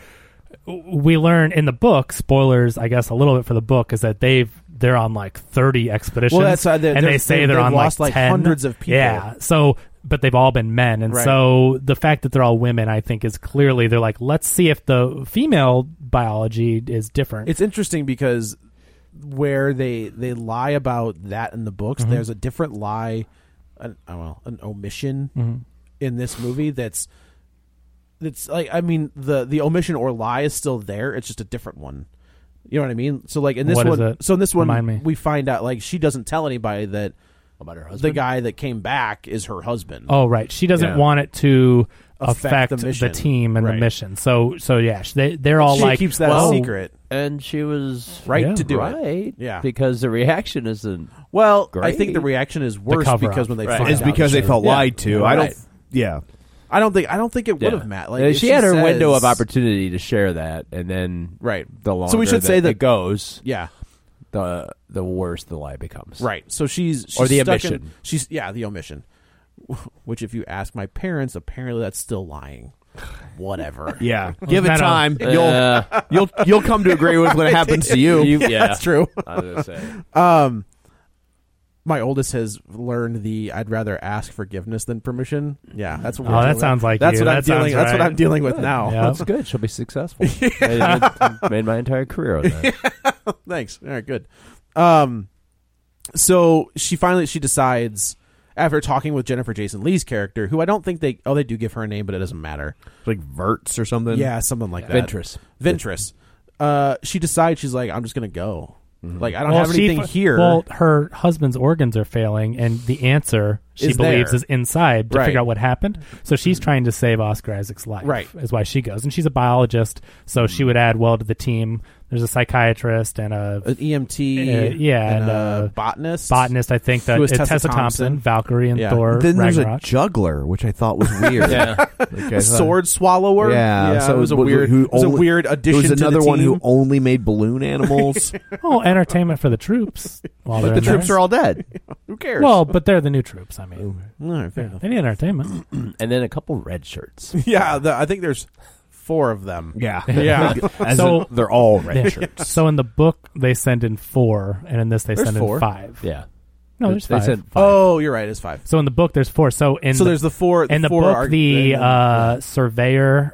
we learn in the book, spoilers, I guess, a little bit for the book, is that they're on like 30 expeditions. Well, that's and they say they're on lost like 10. Hundreds of people. Yeah. So, but they've all been men. And so the fact that they're all women, I think, is clearly they're like, let's see if the female biology is different. It's interesting because where they lie about that in the books, there's a different lie. An omission in this movie that's like, I mean, the omission or lie is still there. It's just a different one. You know what I mean? So like in this one, we find out like she doesn't tell anybody that about her husband. The guy that came back is her husband. Oh, right. She doesn't want it to affect the team and the mission. So yeah, they're all she like, keeps that secret, and she was right to do it. Yeah, because the reaction isn't. Well, great. I think the reaction is worse because when they find it's out because they felt lied to. Right. I don't think it would have, Matt. Like she had her window of opportunity to share that, and then the longer so we should say that it goes, the worse the lie becomes. Right. So she's or the omission. The omission. Which, if you ask my parents, apparently that's still lying. Whatever. Yeah. Give it time. You'll come to agree with what happens to you. Yeah, that's true. I was gonna say. My oldest has learned I'd rather ask forgiveness than permission. Yeah, that's what. That sounds like that's you. what I'm dealing. That's what I'm dealing with now. Yeah. That's good. She'll be successful. Made my entire career on that. Thanks. All right, good. So she decides after talking with Jennifer Jason Leigh's character, who I don't think they do give her a name, but it doesn't matter. Like Verts or something. Yeah, something like that. Ventress. She decides she's like, I'm just gonna go. Like, I don't have anything here. Well, her husband's organs are failing, and the answer she believes is inside to figure out what happened. So she's trying to save Oscar Isaac's life. Right, is why she goes, and she's a biologist, so she would add well to the team. There's a psychiatrist and an EMT, and a botanist. I think that Tessa Thompson, Valkyrie, and Thor. Then there's Ragnarok. a juggler, which I thought was weird. A sword swallower. Yeah, so it was a weird addition. It was another to the one team. who only made balloon animals. Oh, entertainment for the troops. But the troops are all dead. Who cares? Well, but they're the new troops. I mean, fair enough. They need entertainment. And then a couple red shirts. Yeah, I think there's 4 of them. Yeah. So they're all red shirts. So in the book they send in 4, and in this they send 4? in 5. Yeah. No, there's 5. Said 5. Oh, you're right. It's 5. So in the book there's 4. So there's the 4. In the book, the surveyor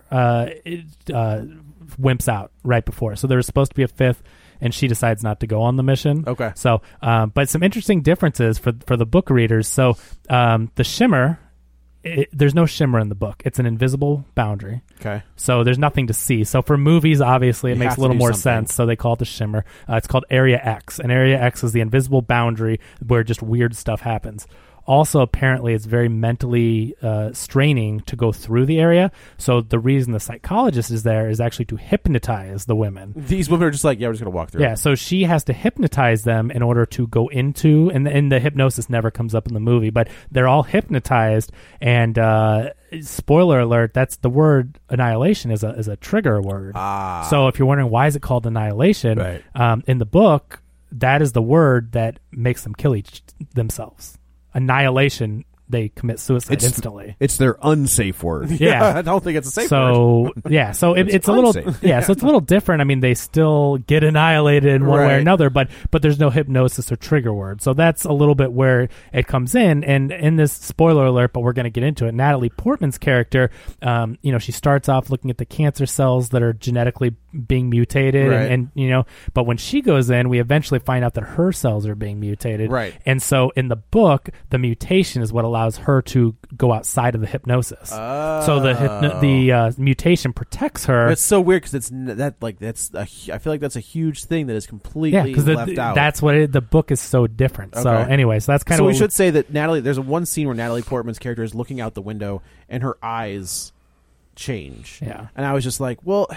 wimps out right before. So there was supposed to be a 5th, and she decides not to go on the mission. Okay. So, but some interesting differences for the book readers. So the shimmer. There's no shimmer in the book. It's an invisible boundary. Okay. So there's nothing to see. So for movies, obviously, it makes a little more something. sense. So they call it the shimmer. It's called Area X. And Area X is the invisible boundary where just weird stuff happens. also, apparently, it's very mentally straining to go through the area. So the reason the psychologist is there is actually to hypnotize the women. These women are just like, yeah, we're just going to walk through. Yeah, so she has to hypnotize them in order to go into, and the hypnosis never comes up in the movie, but they're all hypnotized, and spoiler alert, that's the word annihilation is a trigger word. So if you're wondering why is it called annihilation, in the book, that is the word that makes them kill themselves. Annihilation, they commit suicide instantly. It's their unsafe word. Yeah, I don't think it's a safe word. Yeah, so it's a little so it's a little different. I mean, they still get annihilated in one way or another, but there's no hypnosis or trigger word. So that's a little bit where it comes in. And in this spoiler alert, but we're going to get into it. Natalie Portman's character, she starts off looking at the cancer cells that are genetically being mutated, and but when she goes in, we eventually find out that her cells are being mutated. Right. And so in the book, the mutation is what allows her to go outside of the hypnosis. So the mutation protects her. It's so weird because I feel like that's a huge thing that is completely left out. That's what the book is so different. Okay. So anyway, so that's kind of. So we should say that there's one scene where Natalie Portman's character is looking out the window and her eyes change. Yeah. And I was just like, well,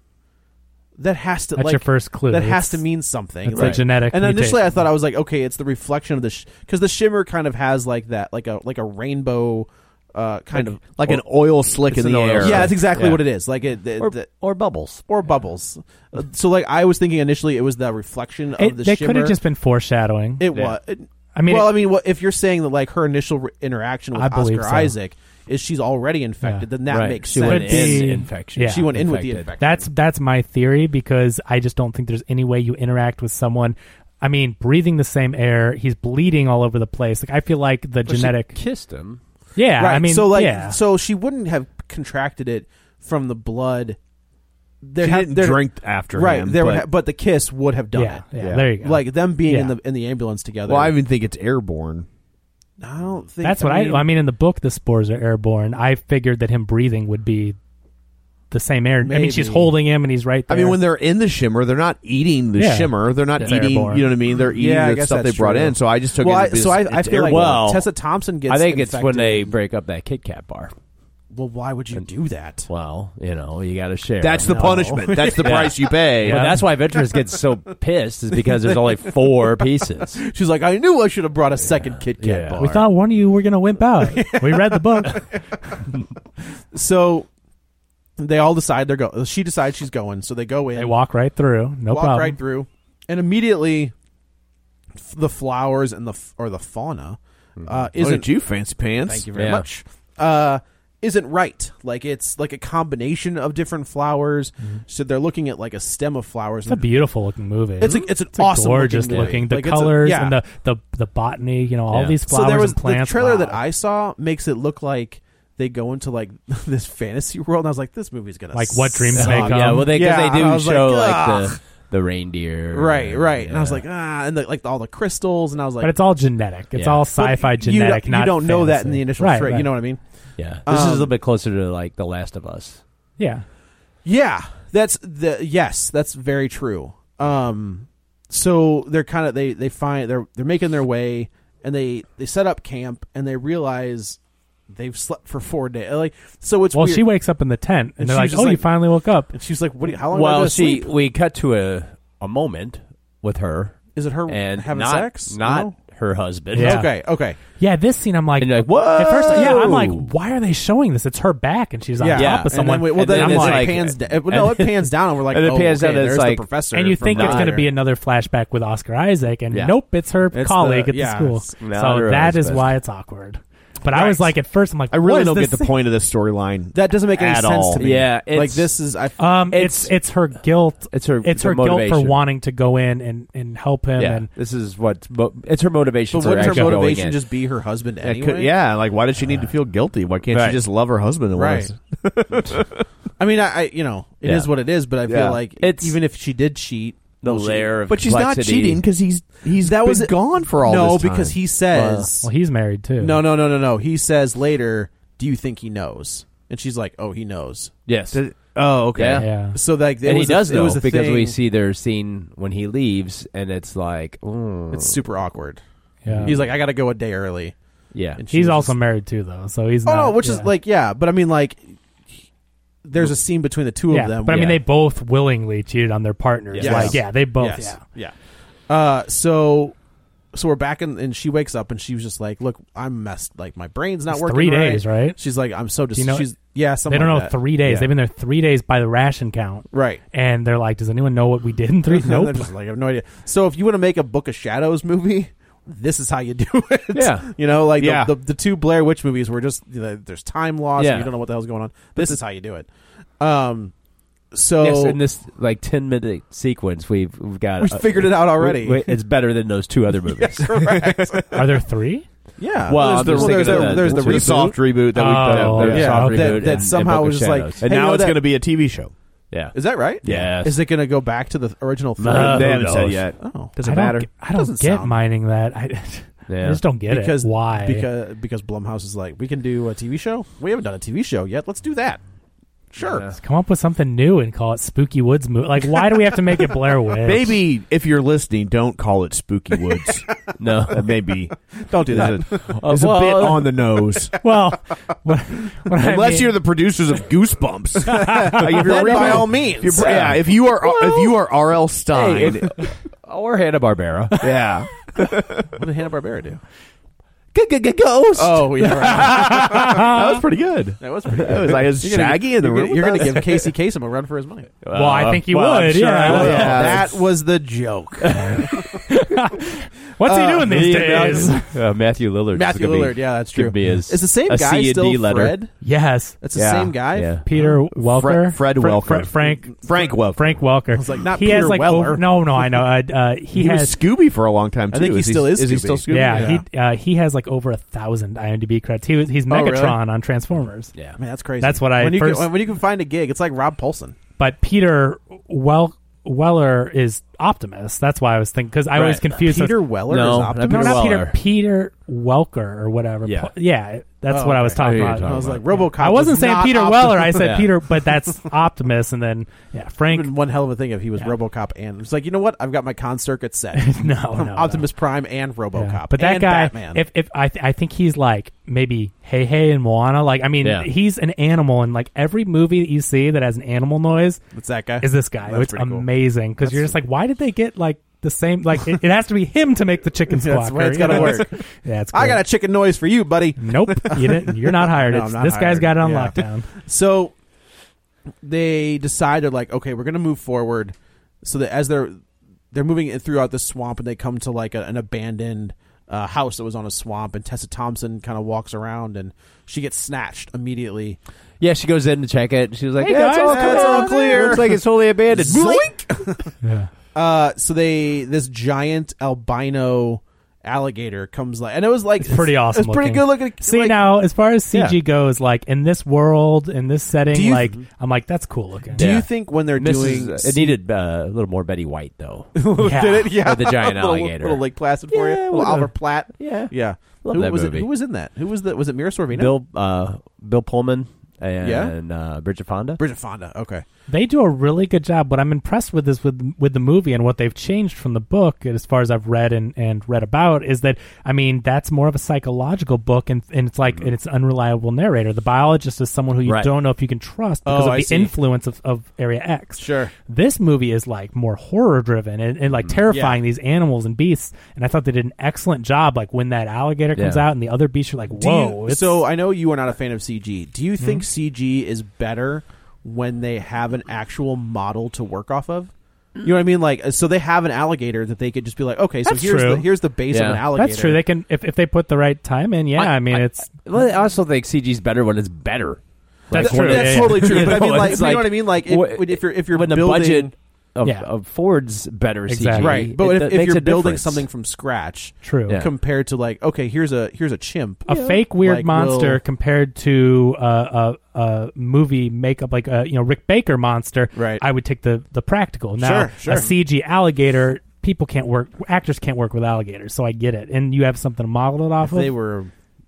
that has to. That's your first clue. That has to mean something. It's a genetic. And mutation. initially, I thought I was like, okay, it's the reflection of because the shimmer kind of has like that, like a rainbow, like an oil slick in the air. Yeah, that's exactly what it is. Like or bubbles, or bubbles. So like I was thinking initially, it was the reflection of the shimmer. They could have just been foreshadowing. It was. If you're saying that like her initial interaction with Oscar Isaac is she's already infected, then that makes sense. She went in infection. Yeah. She went in with the infection. That's my theory, because I just don't think there's any way you interact with someone. I mean, breathing the same air, he's bleeding all over the place. Like I feel like the genetic she kissed him. Yeah, right. I mean, so she wouldn't have contracted it from the blood. She didn't drink after him, but the kiss would have done it. Yeah, there you go. Like them being in the ambulance together. Well, I even think it's airborne. I don't think that's what I mean. In the book, the spores are airborne. I figured that him breathing would be the same air. Maybe. I mean, she's holding him and he's right there. I mean, when they're in the shimmer, they're not eating the shimmer. They're not eating. Airborne. You know what I mean? They're eating the stuff they brought in. So I just took it. I feel like Tessa Thompson gets. I think infected. it's when they break up that Kit Kat bar. Well, why would you do that? Well, you got to share. That's the punishment. That's the price you pay. Well, that's why Ventress gets so pissed, is because there's only 4 pieces. She's like, I knew I should have brought a second Kit Kat bar. We thought one of you were going to wimp out. We read the book. So they all decide they're going. She decides she's going, so they go in. They walk right through. No problem. Walk right through, and immediately the flowers and the fauna isn't. You fancy pants. Thank you very much. Isn't right. Like it's like a combination of different flowers. Mm-hmm. So they're looking at like a stem of flowers. It's a beautiful looking movie. It's an awesome, gorgeous looking. The colors and the botany. All these flowers and plants. The trailer that I saw makes it look like they go into like this fantasy world, and I was like, this movie's gonna like what dreams may come. Yeah, well, they do show like the reindeer, right. And I was like, and all the crystals, and I was like, but it's all genetic. It's all sci-fi genetic. You don't know that in the initial trailer. Right. You know what I mean? Yeah, this is a little bit closer to like The Last of Us. Yeah, that's very true. So they're kind of they find they're making their way, and they set up camp, and they realize they've slept for 4 days. Like, so it's weird. She wakes up in the tent, and they're like, "Oh, you finally woke up." And she's like, "What? How long?" Well, we cut to a moment with her. Is it her and having sex? Not her husband. Yeah. Okay. Yeah, this scene, I'm like, whoa. At first, I'm like, why are they showing this? It's her back, and she's on top of someone. It pans down. It pans down, and we're like, there's the professor. And you think it's going to be another flashback with Oscar Isaac, and nope, it's her colleague at the school. So that is why it's awkward. But I was like, at first, I'm like, I really don't get the point of this storyline. That doesn't make any sense to me. Yeah, like this is. It's her guilt. It's her guilt for wanting to go in and help him. Yeah, and this is it's her motivation. But wouldn't her motivation just be her husband anyway? Like why does she need to feel guilty? Why can't she just love her husband? Right. I mean, it is what it is. But I feel like even if she did cheat. The layer of but she's not cheating because he's been gone for all this time. No, because he says... Well, he's married too. No. He says later, do you think he knows? And she's like, oh, he knows. Yes. Oh, okay. Yeah. So like, and he does know because we see their scene when he leaves, and it's like... It's super awkward. Yeah. He's like, I got to go a day early. Yeah. And she He's was also just- married too, though. So he's Oh not, no, which is yeah. like but I mean like there's a scene between the two yeah. of them. But I mean, Yeah. they both willingly cheated on their partners. Yes. Like, yeah, they both. Yes. Yeah. So we're back in, and she wakes up and she was just like, "Look, I'm messed. Like my brain's not It's working. 3 days, right? She's like, "I'm so Do you know- she's yeah, They something don't know like that. 3 days. Yeah. They've been there 3 days by the ration count. Right. And they're like, does anyone know what we did in 3? They're Nope. just like, I have no idea. So if you want to make a Book of Shadows movie, this is how you do it. Yeah. You know, like Yeah. the two Blair Witch movies were just there's time loss Yeah. and you don't know what the hell's going on. This is how you do it. So Yes, in this like 10-minute sequence, we've got we figured it out already. It's better than those two other movies. Are there 3? Yeah. Well, there's I'm the, just thinking of there's the the reboot. soft reboot that we Oh, put out. yeah. Soft that- reboot that and somehow Book was of just like, Shadows. And hey, you now know it's that- going to be a TV show. Yeah. Is that right? Yes. Is it going to go back to the original No. film? They who haven't said knows? yet. Oh. Doesn't I don't matter. get- I don't Doesn't get sound- mining that. I Yeah. just don't get because it. Why? Because Blumhouse is like, we can do a TV show. We haven't done a TV show yet. Let's do that. Sure. Yeah. Come up with something new and call it Spooky Woods movie. Like, why do we have to make it Blair Witch? Maybe if you're listening, don't call it Spooky Woods. No. That may be Don't do that. is a bit on the nose. Well, what I Unless mean- you're the producers of Goosebumps, like if Then you're by all means. if you're- yeah. If you are R.L. Stein, Or Hanna-Barbera. yeah. What did Hanna-Barbera do? Ghost. Oh, yeah, right. That was pretty good. That was pretty good. That was like as Shaggy in the room. You're going with to us. give Casey Kasem a run for his money. Well, I think you well, I'm would. sure I yeah. will. That was the joke. What's he doing these Me and days? Matthew Lillard. Matthew Lillard, yeah, that's true. Could be his, Is the same a guy C&D still letter. Fred? Yes. That's the Yeah. same guy? Yeah. Peter Welker. Fred Welker. Frank Welker. Frank Welker. I was like, not he Peter has like Weller. no, I know. He He was has Scooby for a long time too. I think he still is Is he Scooby. still Scooby? yeah, he has like over 1,000 IMDb credits. He's Oh, really? Megatron on Transformers. Yeah. Man, that's crazy. That's what I when you first- can, when you can find a gig, it's like Rob Paulson. But Peter Weller is Optimus. That's why I was thinking, because I was Right. confused. Peter Weller No, is not Optimus. No, Peter not Weller. Peter Welker or whatever. Yeah. Yeah, that's Oh, what I was okay. talking I know about. you're I was talking like, RoboCop. I wasn't was saying not Peter Optimus. Weller. I said Yeah. Peter, but that's Optimus. And then Frank. Been one hell of a thing if he was Yeah. RoboCop and it's like, you know what? I've got my con circuit set. No, Optimus Prime and RoboCop. Yeah. But that and guy, Batman. if I think he's like maybe Hey and Moana. Like, I mean, Yeah. he's an animal, and like every movie that you see that has an animal noise it's that guy. is this guy. That's It's pretty cool. amazing because you're just like, why did they get like the same? Like, it has to be him to make the chicken That's squawk. the way it's gotta work. Yeah, it's. I got a great. chicken noise for you, buddy. Nope, you didn't. You're not hired. No, It's- I'm not this guy's hired. got it on Yeah. lockdown. So they decided, like, okay, we're going to move forward. So that as they're moving it throughout the swamp, and they come to like an abandoned house that was on a swamp, and Tessa Thompson kind of walks around, and she gets snatched immediately. Yeah, she goes in to check it. She was like, Hey, yeah, it's guys, all, come it's all on clear. in. Looks like it's totally abandoned. Zoink! Yeah. So this giant albino alligator comes like, and it was like It's pretty awesome It's pretty looking. good looking. See, like, now, as far as CG Yeah. goes, like in this world, in this setting, Do you- like I'm like, that's cool looking. do Yeah. you think when they're doing It needed a little more Betty White, though. Yeah. did it? Yeah, With the giant little, alligator. little Lake Placid for you, Yeah, little with Oliver a- Platt. Yeah. Yeah. Love Who that was movie. it? Who was in that? Who was the? Was it Mira Sorvino? Bill Pullman and Yeah? Bridget Fonda. Bridget Fonda. Okay. They do a really good job. What I'm impressed with is with the movie and what they've changed from the book, as far as I've read and read about, is that, I mean, that's more of a psychological book, and it's like and it's an unreliable narrator. The biologist is someone who you Right. don't know if you can trust because Oh, of I the see. influence of Area X. Sure. This movie is like more horror driven and like terrifying these animals and beasts, and I thought they did an excellent job. Like when that alligator comes Yeah. out and the other beasts, you're like, Do whoa. you, it's- so I know you are not a fan of CG. Do you think CG is better when they have an actual model to work off of? You know what I mean? Like, so they have an alligator that they could just be like, okay, so That's here's true. here's the base of Yeah. an alligator. that's true. They can if they put the right time in. Yeah, I mean it's Well, I also think CG's better when it's better. That's That's true. Yeah, totally true. You But I mean, know, like, it's you know like- what I mean? Like, if you're when the building, budget of, Yeah. of Ford's better Exactly. CG, right? But it if makes you're a building difference. something from scratch, true. Yeah. compared to like, okay, here's a chimp, A fake weird Like, monster will- compared to a movie makeup like a Rick Baker monster, Right. I would take the practical. Now Sure. a CG alligator, actors can't work with alligators, so I get it. And you have something to model it off if they of. were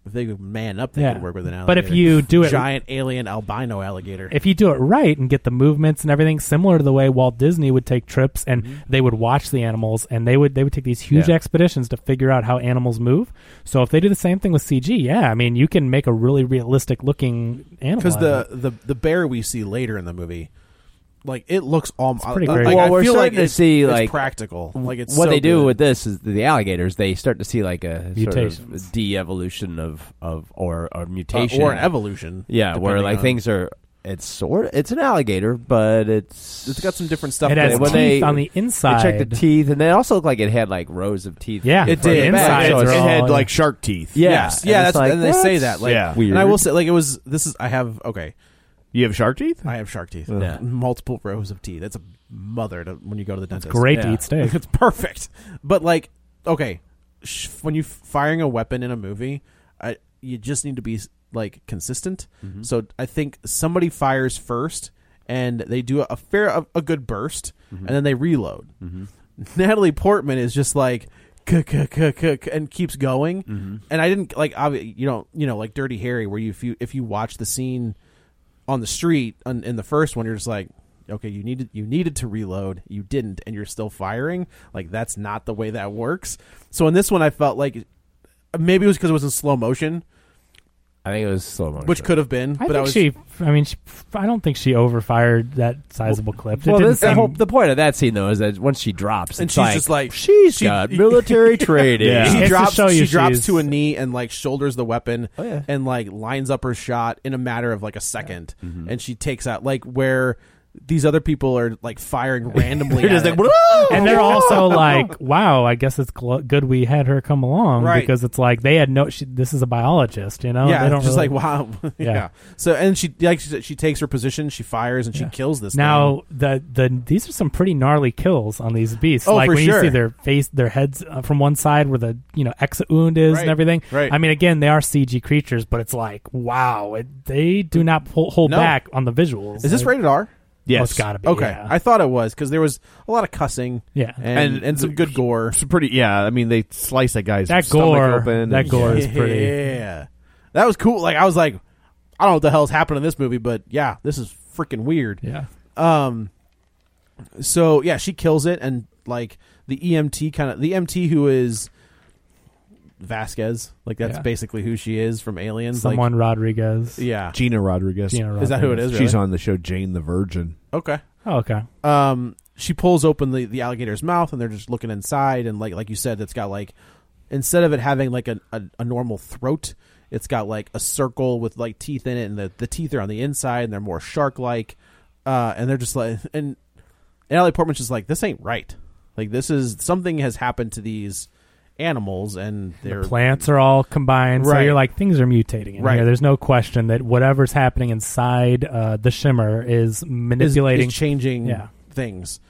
if they could man up, they Yeah. could work with an alligator. But if you do it- giant alien albino alligator. If you do it right and get the movements and everything similar to the way Walt Disney would take trips and they would watch the animals and they would take these huge expeditions to figure out how animals move. So if they do the same thing with CG, I mean, you can make a really realistic looking animal. Because out of it. the bear we see later in the movie, like it looks almost pretty like, crazy. Well, I we're feel like starting to it's, see, it's like, practical. Like it's what so they do good. with this is the alligators. They start to see like a sort Mutations. of de-evolution or mutation or an evolution. Yeah, where depending like on- things are. It's an alligator, but It's got some different stuff. It has going teeth on. on the They inside. checked the teeth, and they also looked like it had like rows of teeth. Yeah, It the did. insides So are it all- had like shark teeth. Yeah. Yes. And Yeah, it's that's like, and they say what? that. Like, Yeah. and I will say, like, it was. This is. I have. Okay, You have shark teeth? I have shark teeth. Yeah. Multiple rows of teeth. That's a mother when you go to the dentist. Great to Yeah. eat steak. It's perfect. But like, okay, when you firing a weapon in a movie, you just need to be like consistent. So I think somebody fires first, and they do a good burst, and then they reload. Natalie Portman is just like and keeps going. And I didn't like like Dirty Harry, where if you watch the scene on the street in the first one, you're just like, okay, you needed to reload, you didn't, and you're still firing. Like, that's not the way that works. So in this one, I felt like maybe it was because it was in slow motion, I think it was slow motion. which could have been. I but think I don't think she overfired that sizable clip. It Well, didn't seem- the point of that scene though is that once she drops, and it's she's just like she's got military training. Yeah. She It's to drops. show you She drops she's- to a knee and like shoulders the weapon, Oh, yeah. and like lines up her shot in a matter of like a second, and she takes out like where these other people are like firing randomly. They're just at like, it. and they're also like, wow, I guess it's good we had her come along, Right. because it's like they had this is a biologist, you know? Yeah, They don't just really- like wow. yeah. So and she takes her position, she fires, and she kills this. Now these are some pretty gnarly kills on these beasts. Oh, like for when sure. you see their heads from one side where the exit wound is Right, and everything. right. I mean, again, they are CG creatures, but it's like, wow, they do not hold No. back on the visuals. Is this Like, rated R? oh, it's got to be. Okay, yeah. I thought it was because there was a lot of cussing, Yeah. and some good gore. It's pretty. Yeah, I mean they slice that guy's That stomach gore- open. that and- gore is pretty. Yeah, that was cool. Like I was like, I don't know what the hell's happened in this movie, but yeah, this is freaking weird. Yeah. So yeah, she kills it, and like the EMT who is Vasquez, like that's Yeah. basically who she is from Aliens. Someone Rodriguez. like, yeah. Gina Rodriguez. Gina Is that who it is? She's really? on the show Jane the Virgin. Okay. Oh, okay. She pulls open the alligator's mouth, and they're just looking inside, and like you said, it's got like, instead of it having like a normal throat, it's got like a circle with like teeth in it, and the teeth are on the inside, and they're more shark like, and they're just like, and Natalie Portman's just like, this ain't right. Like, this is something has happened to these animals, and they're Plants are all combined, so Right. you're like, things are mutating in Right. here. There's no question that whatever's happening inside the shimmer is manipulating. is changing Yeah. things.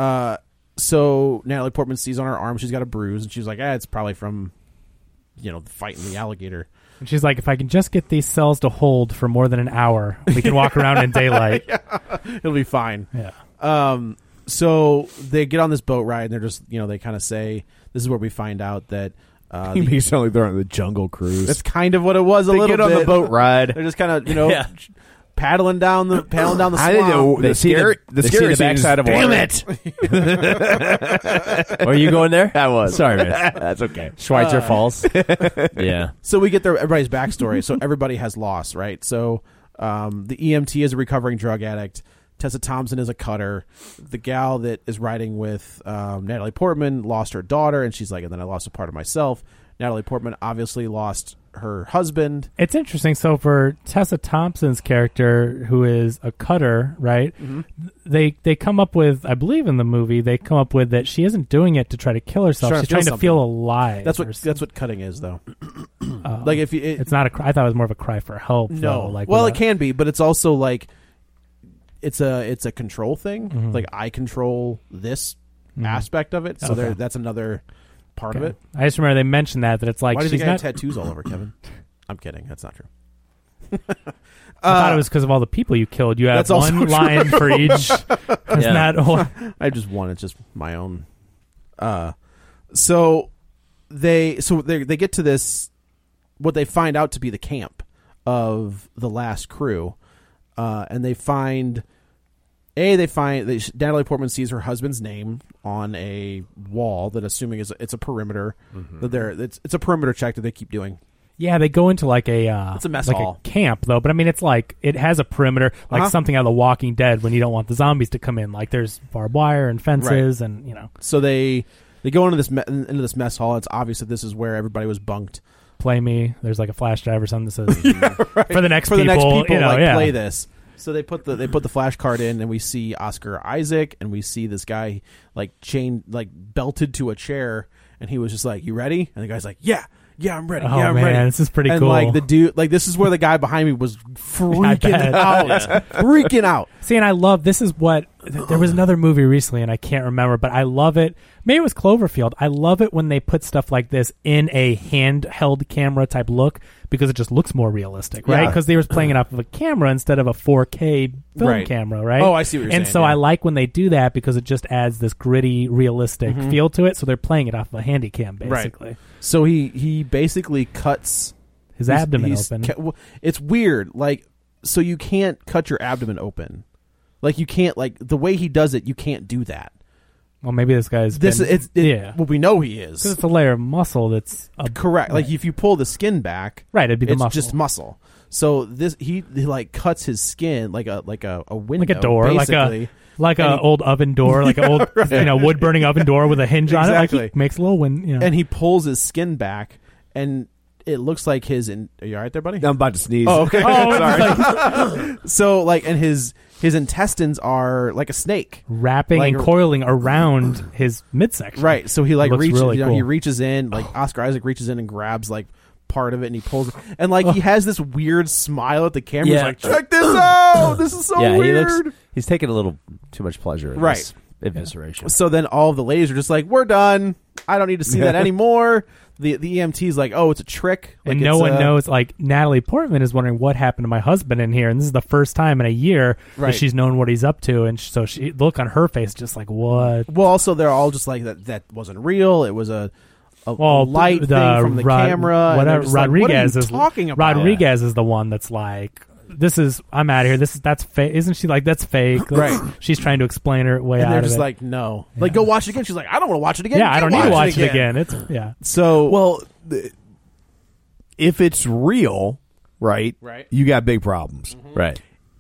So Natalie Portman sees on her arm she's got a bruise, and she's like, it's probably from fighting the alligator. And she's like, if I can just get these cells to hold for more than an hour, we can walk around in daylight. It'll be fine. Yeah. So they get on this boat ride, and they're just they kind of say, this is where we find out that You make it sound like they're on the Jungle Cruise. that's kind of what it was. they little get on bit. the boat ride. They're just kind of Yeah. paddling down the swamp. I didn't know the scary. The they see scary the backside of damn water. it! Are you going there? That was Sorry, man. That's okay. Schweitzer Falls. Yeah. So we get everybody's backstory. So everybody has loss, right? So the EMT is a recovering drug addict. Tessa Thompson is a cutter. The gal that is riding with Natalie Portman lost her daughter, and she's like, and then I lost a part of myself. Natalie Portman obviously lost her husband. It's interesting. So for Tessa Thompson's character, who is a cutter, right? Mm-hmm. They come up with, I believe in the movie, they come up with that she isn't doing it to try to kill herself. She's trying to feel alive. That's or what cutting is, though. Like if you, it's not a cry. I thought it was more of a cry for help. no, though, like well, with it can be, but it's also like it's a control thing. Mm-hmm. Like I control this aspect of it, so Okay. that's another part of Okay. it. I just remember they mentioned that it's like Why do you she's think I not. have tattoos all over, Kevin? I'm kidding. That's not true. I thought it was because of all the people you killed. You have That's also one true. line for each. Isn't that I just one. It's just my own. So they get to this what they find out to be the camp of the last crew, and they find Natalie Portman sees her husband's name on a wall that, assuming it's a perimeter, that it's a perimeter check that they keep doing. Yeah, they go into like it's a mess hall. A camp though, but I mean it's like it has a perimeter, like something out of The Walking Dead when you don't want the zombies to come in. Like there's barbed wire and fences, and So they go into this mess hall. It's obvious that this is where everybody was bunked. Play me. There's like a flash drive or something that says for the next people, play this. So they put the flash card in, and we see Oscar Isaac, and we see this guy belted to a chair, and he was just like, "You ready?" And the guy's like, "Yeah, I'm ready. Oh, I'm man, ready." This is pretty and cool. Like the dude, like this is where the guy behind me was freaking out. See, and I love this is what there was another movie recently, and I can't remember, but I love it. Maybe it was Cloverfield. I love it when they put stuff like this in a handheld camera type look because it just looks more realistic, right? Because they were playing it off of a camera instead of a 4K film camera, right? Oh, I see what you're saying. And so I like when they do that because it just adds this gritty, realistic feel to it. So they're playing it off of a handy cam, basically. Right. So he basically cuts his abdomen open. It's weird, like so you can't cut your abdomen open, like you can't the way he does it. You can't do that. Well, maybe this guy's well, we know he is because it's a layer of muscle that's correct. Right. Like if you pull the skin back, right, it'd be the muscle. It's just muscle. So this he like cuts his skin like a window, like a door, basically. like an old oven door, like an old wood burning oven door with a hinge on it. Like he makes a little wind, and he pulls his skin back, and it looks like his. Are you all right there, buddy? I'm about to sneeze. Oh, okay. Sorry. So and his intestines are like a snake, wrapping and coiling around his midsection. Right. So he reaches. Really cool. He reaches in. Like Oscar Isaac reaches in and grabs part of it, and he pulls it. And he has this weird smile at the camera. He's like, "Check this out! This is so weird." He's taking a little too much pleasure in this evisceration. So then all of the ladies are just like, "We're done. I don't need to see that anymore." The EMT's like, "Oh, it's a trick," and no one knows. Like Natalie Portman is wondering what happened to my husband in here, and this is the first time in a year that she's known what he's up to, and so she look on her face just like what. Well, also they're all just like that wasn't real. It was a light thing from the camera. Whatever. Rodriguez is talking about. Rodriguez is the one that's like, "This is I'm out of here. That's fake." Isn't she like that's fake? Right. She's trying to explain her way out of it. And they're just like, "No, go watch it again." She's like, "I don't want to watch it again." Yeah, I don't need to watch it again. It's So if it's real, right? You got big problems, right?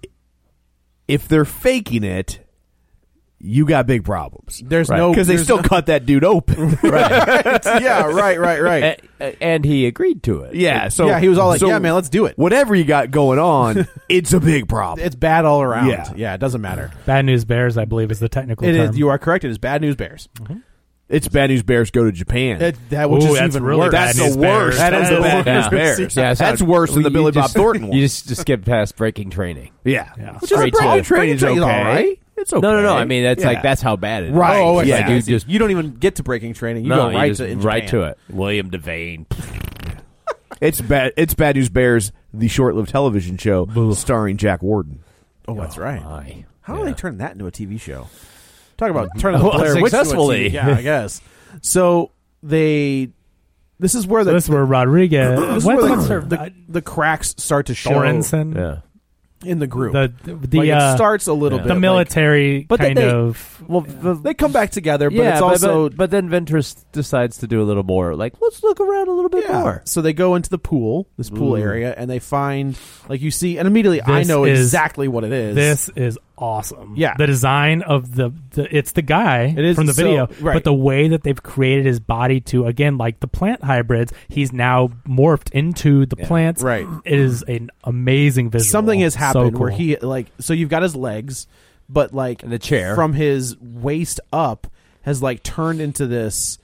If they're faking it, you got big problems. There's because they still cut that dude open. Right. Yeah, right. And he agreed to it. Yeah, so he was all like, "Yeah, man, let's do it." Whatever you got going on, it's a big problem. It's bad all around. Yeah, it doesn't matter. Bad News Bears, I believe, is the technical term. It is. You are correct. It is Bad News Bears. It's Bad News Bears go to Japan. Which is that's even really worse. bad That's news the worst. bears. That is the Bad News Bears. Yeah, that's worse than the Billy Bob Thornton one. You just skip past breaking training. Yeah. Which is Breaking Training's okay. all right. It's okay. No. I mean, that's how bad it is. Right. Oh, yeah. Like you don't even get to breaking training. You go right to it. William Devane. It's Bad News Bears, the short-lived television show starring Jack Warden. Oh, that's right. My. How do they turn that into a TV show? Talk about turning the Blair Witch successfully. into a TV. Yeah, I guess. So this is where Rodriguez. What's her the cracks start to show Sorensen? Yeah. in the group. It starts a little bit. The military but kind of. Well, they come back together, but yeah, it's also. But then Ventress decides to do a little more. Like, let's look around a little bit more. So they go into the pool, this pool area, and they find, like you see, and immediately I know exactly what it is. This is awesome. Yeah. The design of it's the guy from the video, but the way that they've created his body to, again, like the plant hybrids, he's now morphed into the plants. Right. It is an amazing visual. Something has happened where he so you've got his legs, but like and the chair from his waist up has like turned into this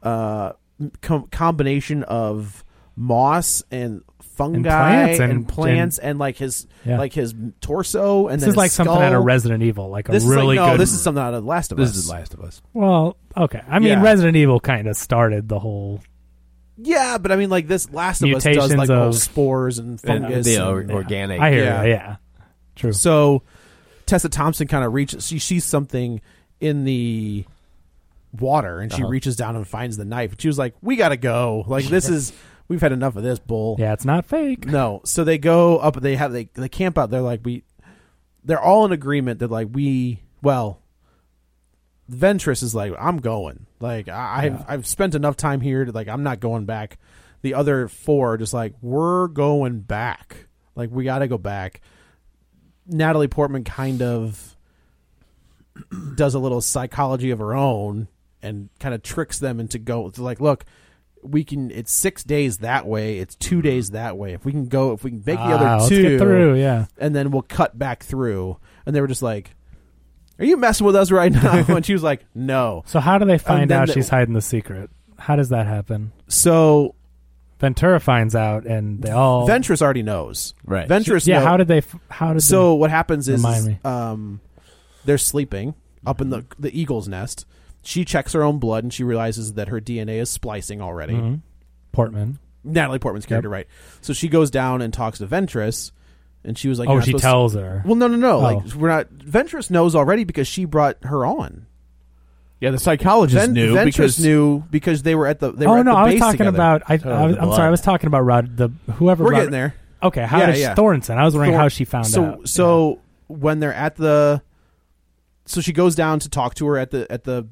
combination of moss and fungi and plants and like his torso and this then is like skull. something out of Resident Evil, like this a really good. This is something out of Last of Us. This is Last of Us. Well, okay. I mean, Resident Evil kind of started the whole. Yeah, but I mean, like this Last of Us does like all spores and fungus, the organic. I hear you. Yeah, true. So Tessa Thompson kind of reaches. She sees something in the water, and she reaches down and finds the knife. And she was like, "We gotta go. Like this is." we've had enough of this bull. Yeah, it's not fake. No. So they go up. They camp out. They're like they're all in agreement that like Ventress is like, I'm going. Like I've spent enough time here to like I'm not going back. The other 4 are just like, we're going back. Like we got to go back. Natalie Portman kind of does a little psychology of her own and kind of tricks them into like, look, it's 6 days that way, it's 2 days that way. If we can make the other let's 2 get through, yeah, and then we'll cut back through. And they were just like, are you messing with us right now? And she was like, no. So how do they find out she's hiding the secret? How does that happen? So Ventura finds out, and they all Ventress already knows, right? Ventress, How did they? So what happens is, me. They're sleeping up in the eagle's nest. She checks her own blood, and she realizes that her DNA is splicing already. Mm-hmm. Portman, Natalie Portman's character, right? So she goes down and talks to Ventress, and she was like, "Oh, she tells her." Well, no. Like we're not. Ventress knows already because she brought her on. Yeah, the psychologist knew because they were at the. I was base talking together. about. I'm sorry, I was talking about whoever. We're getting there. Okay, how does Thornton? I was wondering how she found out. So when they're at the, so she goes down to talk to her at the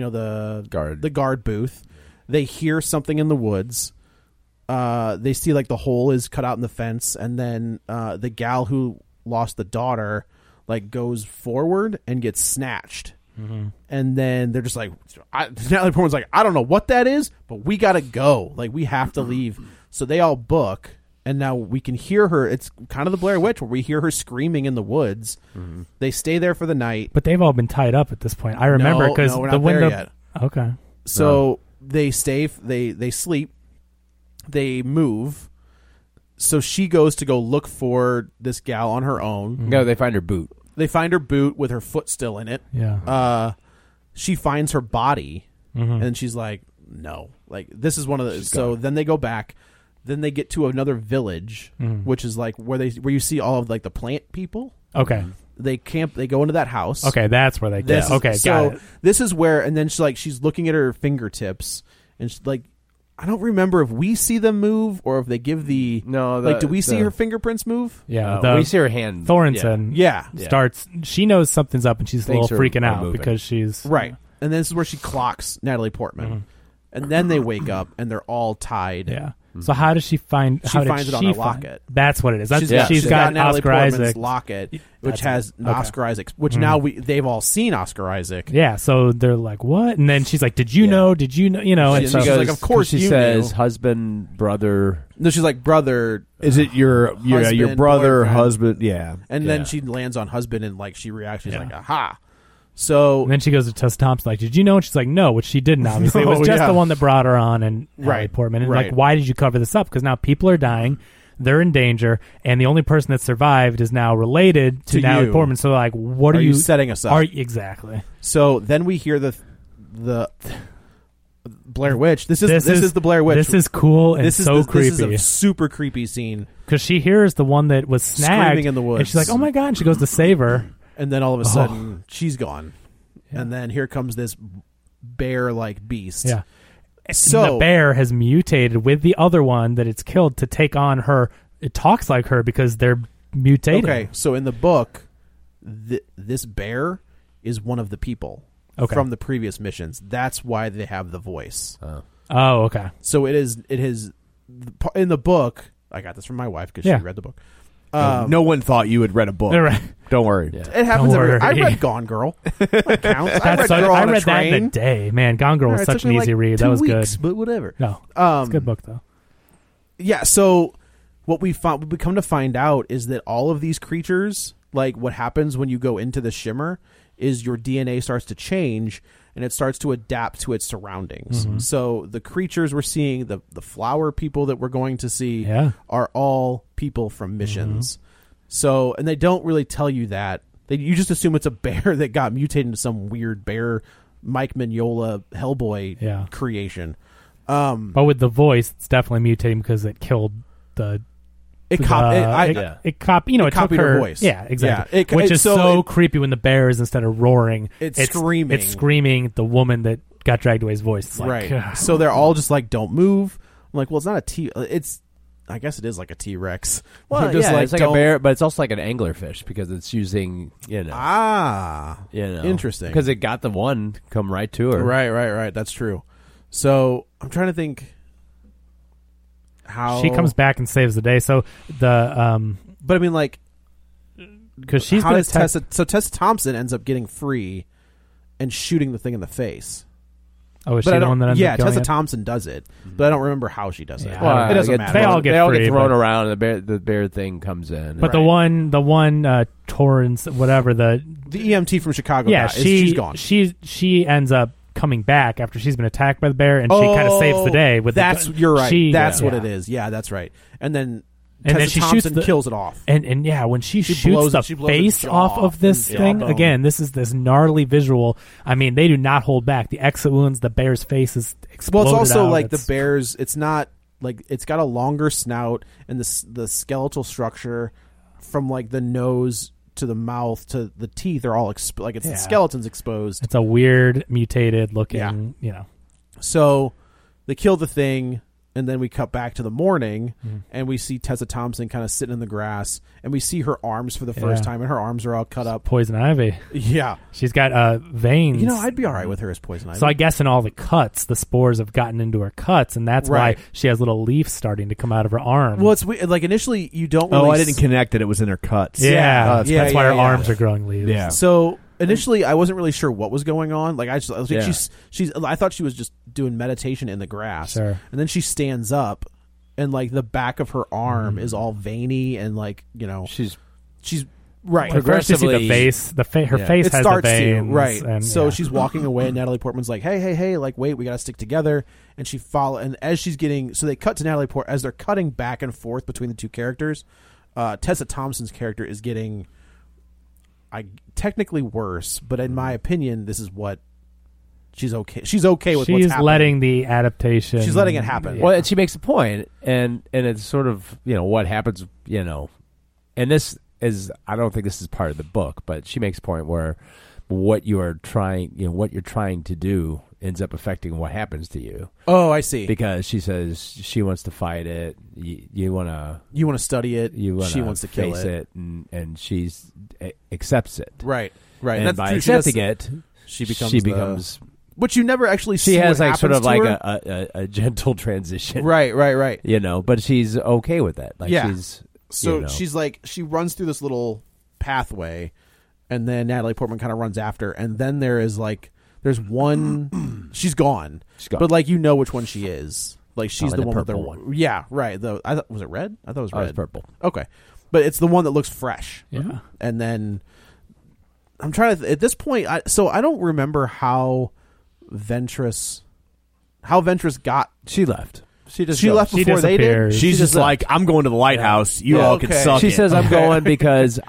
guard booth. They hear something in the woods. They see like the hole is cut out in the fence, and then the gal who lost the daughter like goes forward and gets snatched. Mm-hmm. And then they're just like, Natalie Portman's like, I don't know what that is, but we gotta go. Like we have to leave. So they all book, and now we can hear her. It's kind of the Blair Witch where we hear her screaming in the woods. Mm-hmm. They stay there for the night, but they've all been tied up at this point. I remember because we're not there yet. Okay, so they stay. They sleep. They move. So she goes to go look for this gal on her own. Mm-hmm. No, they find her boot. They find her boot with her foot still in it. Yeah. She finds her body, and she's like, no. Like, this is one of the... So then they go back. Then they get to another village, which is like where you see all of like the plant people. Okay. They camp. They go into that house. Okay, that's where they go. Okay, got it. This is where... And then she's looking at her fingertips, and she's like... I don't remember if we see them move or if they give the... No, do we see her fingerprints move? Yeah. We see her hand. Thornton starts... She knows something's up, and she's a little freaking out because she's... Right. And this is where she clocks Natalie Portman. Mm-hmm. And then they wake up, and they're all tied. Yeah. So how does she find... She finds it on a locket. That's what it is. She's got Natalie Oscar Portman's Isaac's locket, which has Oscar Isaac, which now they've all seen Oscar Isaac. Yeah, so they're like, what? And then she's like, did you know? Did you know? You know, and she's like, of course she says, husband, brother. No, she's like, brother. Is it your brother, husband? Yeah. And then she lands on husband, and like she reacts. She's like, aha. So and then she goes to Tess Thompson, like, did you know? And she's like, no, which she didn't, obviously. It was just the one that brought her on, and Natalie Portman. And like, why did you cover this up? Because now people are dying, they're in danger, and the only person that survived is now related to Natalie Portman. So like, what are you setting us up? Exactly. So then we hear the Blair Witch. This is the Blair Witch. This is cool and so creepy. This is a super creepy scene. Because she hears the one that was snagged screaming in the woods. And she's like, oh my God. And she goes to save her. And then all of a sudden, she's gone. Yeah. And then here comes this bear-like beast. Yeah. So the bear has mutated with the other one that it's killed to take on her. It talks like her because they're mutated. Okay, so in the book, this bear is one of the people from the previous missions. That's why they have the voice. Oh, okay. So it is in the book. I got this from my wife because she read the book. No one thought you had read a book. Right. Don't worry. Yeah. It happens every year. I read Gone Girl. That counts. I read that in a day. Man, Gone Girl was such an easy read. That was good. But whatever. No, it's a good book, though. Yeah, so what we come to find out is that all of these creatures, like what happens when you go into the Shimmer, is your DNA starts to change, and it starts to adapt to its surroundings. Mm-hmm. So the creatures we're seeing, the flower people that we're going to see, are all people from missions. Mm-hmm. So, and they don't really tell you that. You just assume it's a bear that got mutated into some weird bear, Mike Mignola Hellboy creation. But with the voice, it's definitely mutating because it killed the... It copied her voice. Yeah, exactly. Yeah, which is so creepy when the bear is, instead of roaring, it's screaming. It's screaming the woman that got dragged away's voice. It's like, right. So they're all just like, don't move. I'm like, well, it's not a T. It's, I guess it is like a T-Rex. Well, Just yeah, like, it's like a bear, but it's also like an anglerfish because it's using, interesting. Because it got the one come right to her. Right. That's true. So I'm trying to think how She comes back and saves the day. So the but I mean, like, because she's how been does Tessa? So Tessa Thompson ends up getting free and shooting the thing in the face. Oh, is But she I the don't- one that ends yeah, up killing Tessa it? Thompson does it, but I don't remember how she does it. Yeah, Well, it doesn't get matter. They all thrown- get they all free, get thrown but- around. And the bear thing comes in. But the one Torrance, whatever the EMT from Chicago. yeah, guy, she's gone. She ends up coming back after she's been attacked by the bear, and she kind of saves the day with you're right. That's what yeah. it is. Yeah, that's right. And then And Tessa then she Thompson shoots kills it off. And yeah, when she She shoots blows the it- she blows the face jaw off of this and thing, jawbone. again, this is this gnarly visual. I mean, they do not hold back. The exit wounds, the bear's face is Well, exploded it's also out. like the bear's. It's not like it's got a longer snout, and the skeletal structure from like the nose to the mouth to the teeth are all like it's the skeleton's exposed. It's a weird, mutated looking, you know. So they kill the thing, and then we cut back to the morning, and we see Tessa Thompson kind of sitting in the grass, and we see her arms for the first time, and her arms are all cut up. Poison ivy. Yeah. She's got veins. You know, I'd be all right with her as poison ivy. So I guess in all the cuts, the spores have gotten into her cuts, and that's Right. why she has little leaves starting to come out of her arm. Well, it's weird. Like initially, you don't. Really Oh, I didn't connect that it was in her cuts. yeah, Yeah, that's why her yeah. arms are growing leaves. Yeah. So initially, I wasn't really sure what was going on. Like I was like, Yeah. she's. I thought she was just doing meditation in the grass. Sure. And then she stands up, and like the back of her arm is all veiny and like she's right. At first you see the Progressively- face. Her Yeah. face It has starts the veins, to right. And, so yeah. she's walking away, and Natalie Portman's like, "Hey, like wait, we got to stick together." And she follow, and as she's getting, so they cut to Natalie Portman as they're cutting back and forth between the two characters. Tessa Thompson's character is getting, technically worse, but in my opinion, this is what she's okay. She's okay with what's she's happening. letting the adaptation. She's letting it happen. Yeah. Well, and she makes a point, and it's sort of what happens, and this is, I don't think this is part of the book, but she makes a point where what you're trying to do ends up affecting what happens to you. Oh, I see. Because she says she wants to fight it, you want to study it. to She wants to kill face it. and she's accepts it. Right. And That's by true. accepting it, she becomes. she becomes. Which you never actually see. She has what like sort of happens like to her. a gentle transition, Right. But she's okay with that. Like Yeah. she's So she's like, she runs through this little pathway, and then Natalie Portman kind of runs after, and then there's one. She's gone. But like which one she is. Like she's Probably the the one with purple the one. Yeah, right. Was it red? I thought it was red. it's purple. Okay, but it's the one that looks fresh. Yeah. And then I'm trying to at this point. I don't remember how Ventress got. She left. She just She goes. left She before they did. disappears. She's just like, I'm going to the lighthouse. You all can suck She it. says, "I'm going because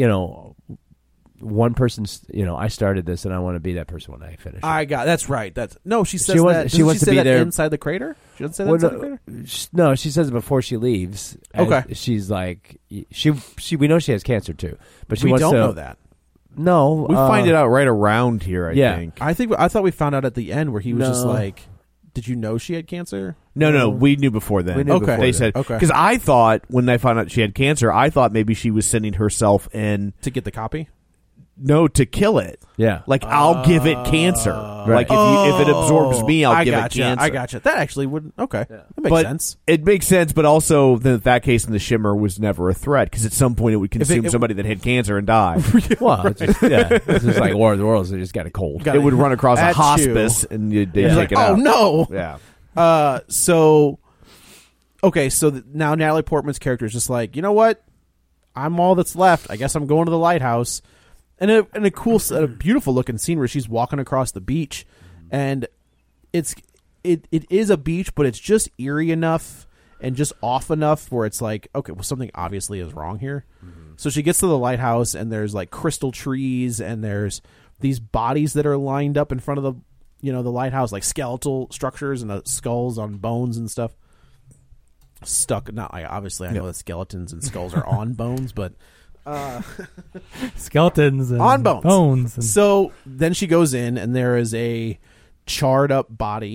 one person's. I started this, and I want to be that person when I finish." it. That's right. She says wants- that. she Doesn't wants to say be that there- inside the crater. She doesn't say that Well, inside the crater. No, she says it before she leaves. Okay. She's like, we know she has cancer too, but she We wants don't to know that. No, we find it out right around here, I yeah. think. I thought we found out at the end where he was just No. like, "Did you know she had cancer?" No, we knew before then. We knew before They then. said, Okay. because I thought when I found out she had cancer, I thought maybe she was sending herself in, To get the copy. to kill it. Yeah. Like, I'll give it cancer. Like, if it absorbs me, I'll give it cancer. I gotcha. That actually would. Okay, that makes But sense. it makes sense, but also that case in the Shimmer was never a threat because at some point it would consume somebody that had cancer and die. Well, it's just, it's just like War of the Worlds. They just got a cold. It would run across a At hospice and they'd He's take like, it "Oh out. no!" Yeah. So, okay, so now Natalie Portman's character is just like, you know what? I'm all that's left. I guess I'm going to the lighthouse. And a beautiful looking scene where she's walking across the beach, and it is a beach, but it's just eerie enough and just off enough where it's like, okay, well, something obviously is wrong here. So she gets to the lighthouse, and there's like crystal trees, and there's these bodies that are lined up in front of the lighthouse, like skeletal structures and skulls on bones and stuff. Stuck. Not obviously, I know that skeletons and skulls are on bones, but. Skeletons and On bones. and So then she goes in, and there is a charred up body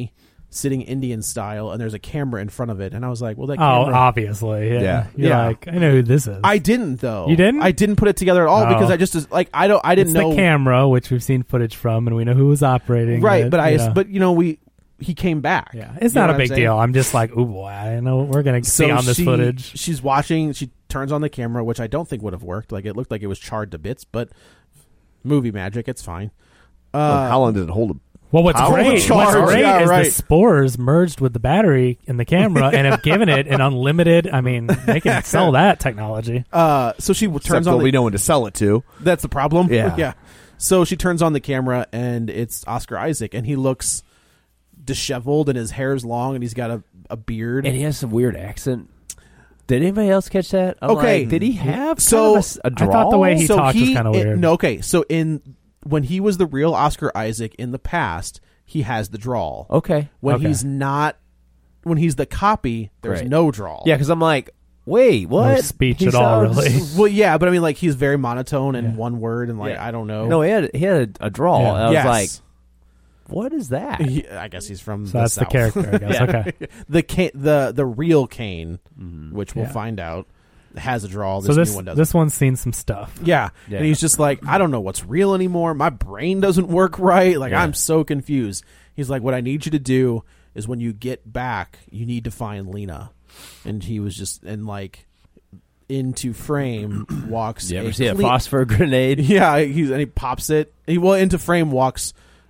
sitting Indian style, and there's a camera in front of it, and I was like, well, that Oh, camera. obviously. Yeah. You're Yeah. like, I know who this is. I didn't though. You didn't? I didn't put it together at all Oh. because I just like I didn't it's know the camera, which we've seen footage from, and we know who was operating right. it, But but he came back. yeah, it's You know not a what I'm big saying? deal. I'm just like, ooh boy, I know what we're gonna see on this footage. She's watching. She turns on the camera, which I don't think would have worked. Like it looked like it was charred to bits, but movie magic. It's fine. How long did it hold? Well, what's Power great charge, yeah, is right. the spores merged with the battery in the camera and have given it an unlimited. I mean, they can sell that technology. So she turns Except on. we know when to sell it to. That's the problem. Yeah. yeah. So she turns on the camera, and it's Oscar Isaac, and he looks disheveled, and his hair's long, and he's got a beard. And he has some weird accent. Did anybody else catch that? I'm Okay. like, did he have So, kind of a I drawl? thought the way he talked was kind of weird. No, okay. So when he was the real Oscar Isaac in the past, he has the drawl. Okay. When Okay. he's not, when he's the copy, there's Right. no drawl. Yeah, because I'm like, wait, what? No speech He at all, sounds- really. Well, yeah, but I mean, like he's very monotone and Yeah. one word, and like Yeah. I don't know. No, he had a drawl. Yeah. And I was Yes. like, what is that? I guess he's from. So that's the South. character, I guess. Yeah. Okay. the real Kane, which we'll Yeah. find out, has a drawl. So This new one doesn't. this one's seen some stuff. Yeah. Yeah. And he's just like, I don't know what's real anymore. My brain doesn't work right. Like, Yeah. I'm so confused. He's like, what I need you to do is when you get back, you need to find Lena. And he was just, and like, into frame walks You ever a see a clean- phosphor grenade? Yeah, and he pops it. Into frame walks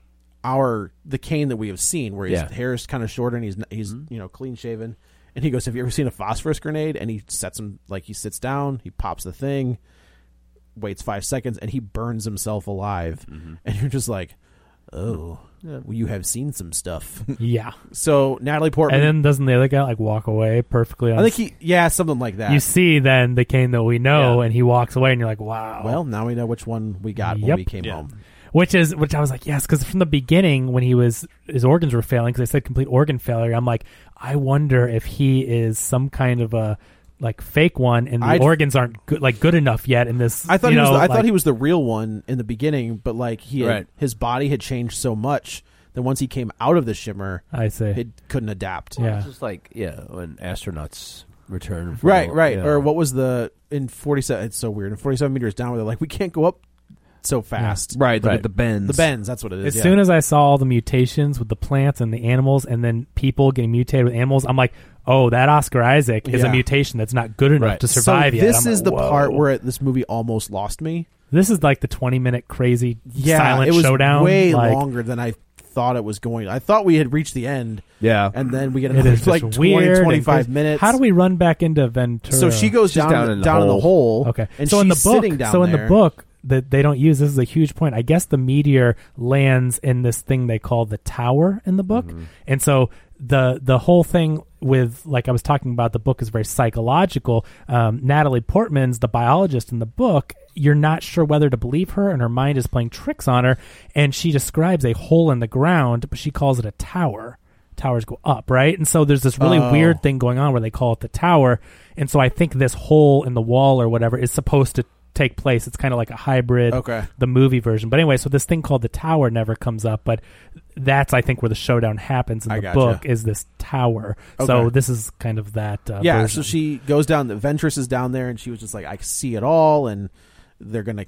the Kane that we have seen, where his Yeah. hair is kind of shorter and he's clean shaven. And he goes, "Have you ever seen a phosphorus grenade?" And he sets him he sits down, he pops the thing, waits 5 seconds, and he burns himself alive. And you're just like, "Oh, well, you have seen some stuff." Yeah. So Natalie Portman, And then doesn't the other guy like walk away perfectly? I think something like that. You see then the Kane that we know, Yeah. and he walks away, and you're like, wow. Well, now we know which one we got when Yep. we came home. Which I was like, yes, because from the beginning when his organs were failing, because they said complete organ failure, I'm like, I wonder if he is some kind of a like fake one, and the organs aren't good enough yet in this. I thought he was the real one in the beginning, but like Right. his body had changed so much that once he came out of the shimmer, I see. it couldn't adapt. Yeah. It's just like, when astronauts return. From, Right. you know. Or what was in 47? It's so weird. In 47 meters down, where they're like, we can't go up so fast. Right, Right. the bends. The bends. That's what it is. As soon as I saw all the mutations with the plants and the animals, and then people getting mutated with animals, I'm like, oh, that Oscar Isaac is Yeah. a mutation that's not good enough Right. to survive so yet. this I'm is like, the whoa. part where this movie almost lost me. This is like the 20-minute crazy Yeah, silent it was showdown. way like, longer than I thought it was going. I thought we had reached the end, Yeah. and then we get It another is like just 20, weird and 25 crazy. minutes. How do we run back into Ventura? So she goes She's down in the hole. Okay. and so in the she's book, sitting down in there. the book that they don't use, this is a huge point. I guess the meteor lands in this thing they call the tower in the book, and so the whole thing with, like I was talking about, the book is very psychological. Natalie Portman's the biologist in the book. You're not sure whether to believe her, and her mind is playing tricks on her. And she describes a hole in the ground, but she calls it a tower. Towers go up, right? And so there's this really weird thing going on where they call it the tower. And so I think this hole in the wall or whatever is supposed to take place. It's kind of like a hybrid, the movie version. But anyway, so this thing called the tower never comes up, but that's, I think, where the showdown happens in the book, is this tower. So this is kind of that version. So she goes down, the Ventress is down there, and she was just like, I see it all, and they're gonna,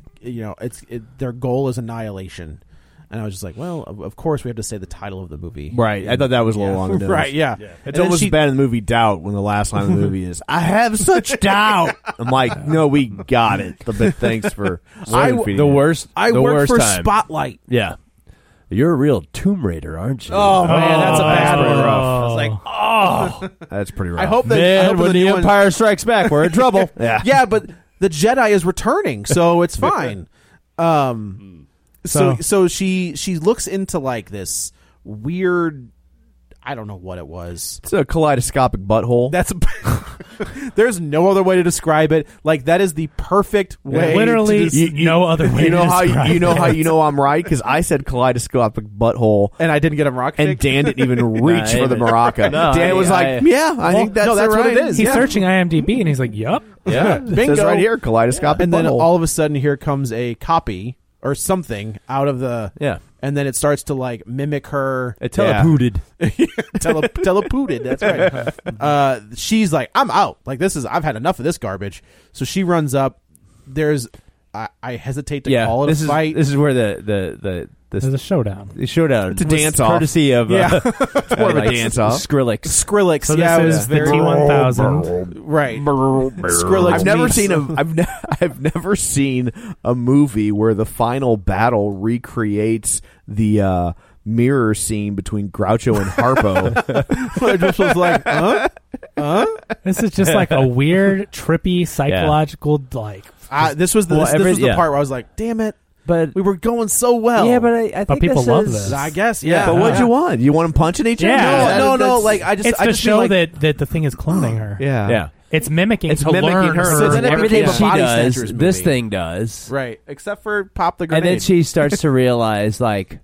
their goal is annihilation. And I was just like, well, of course we have to say the title of the movie. Right. I thought that was a little on the nose. Right, yeah. It's almost as bad in the movie Doubt when the last line of the movie is, I have such doubt. I'm like, no, we got it. But thanks for the worst. I the work worst for time. Spotlight. Yeah. You're a real Tomb Raider, aren't you? Oh, man, that's a bad pretty one. rough. I was like, That's pretty rough. I hope that Man, when the Empire Strikes Back, we're in trouble. yeah, but the Jedi is returning, so it's fine. So she looks into like this weird, I don't know what it was. It's a kaleidoscopic butthole. That's there's no other way to describe it. Like, that is the perfect way. Literally, to no other way. You know to how describe you know it. how you know I'm right, because I said kaleidoscopic butthole, and I didn't get a maraca. and Dan didn't even reach for the maraca. No, Dan was like, "Yeah, I think that's that's what right. it is. He's Yeah. searching IMDb, and he's like, "Yup." Yeah, it Bingo. says right here, kaleidoscopic And then butthole. all of a sudden, here comes a copy or something out of the and then it starts to like mimic her. It telepooted. Telepooted. That's right. She's like, I'm out. Like I've had enough of this garbage. So she runs up. I hesitate to call it a fight. This is where the There's a showdown. The showdown. It's a dance-off. Courtesy of it's more of a dance-off. Skrillex. So yeah, it this was is the very T1000. right. Skrillex. I've never seen a movie where the final battle recreates the mirror scene between Groucho and Harpo. I just was like, This is just like a weird, trippy, psychological this was the part where I was like, damn it. But we were going so well. Yeah, but I think people love this. I guess, yeah. But what'd you want? You want them punching each other? Yeah. No. Like I just, it's I to just show mean, like, that the thing is cloning her. Yeah. It's mimicking. It's to mimicking learn her. So then it everything became a she Body does, Snatchers this movie. thing does. Right, except for pop the grenade. And then she starts to realize, like,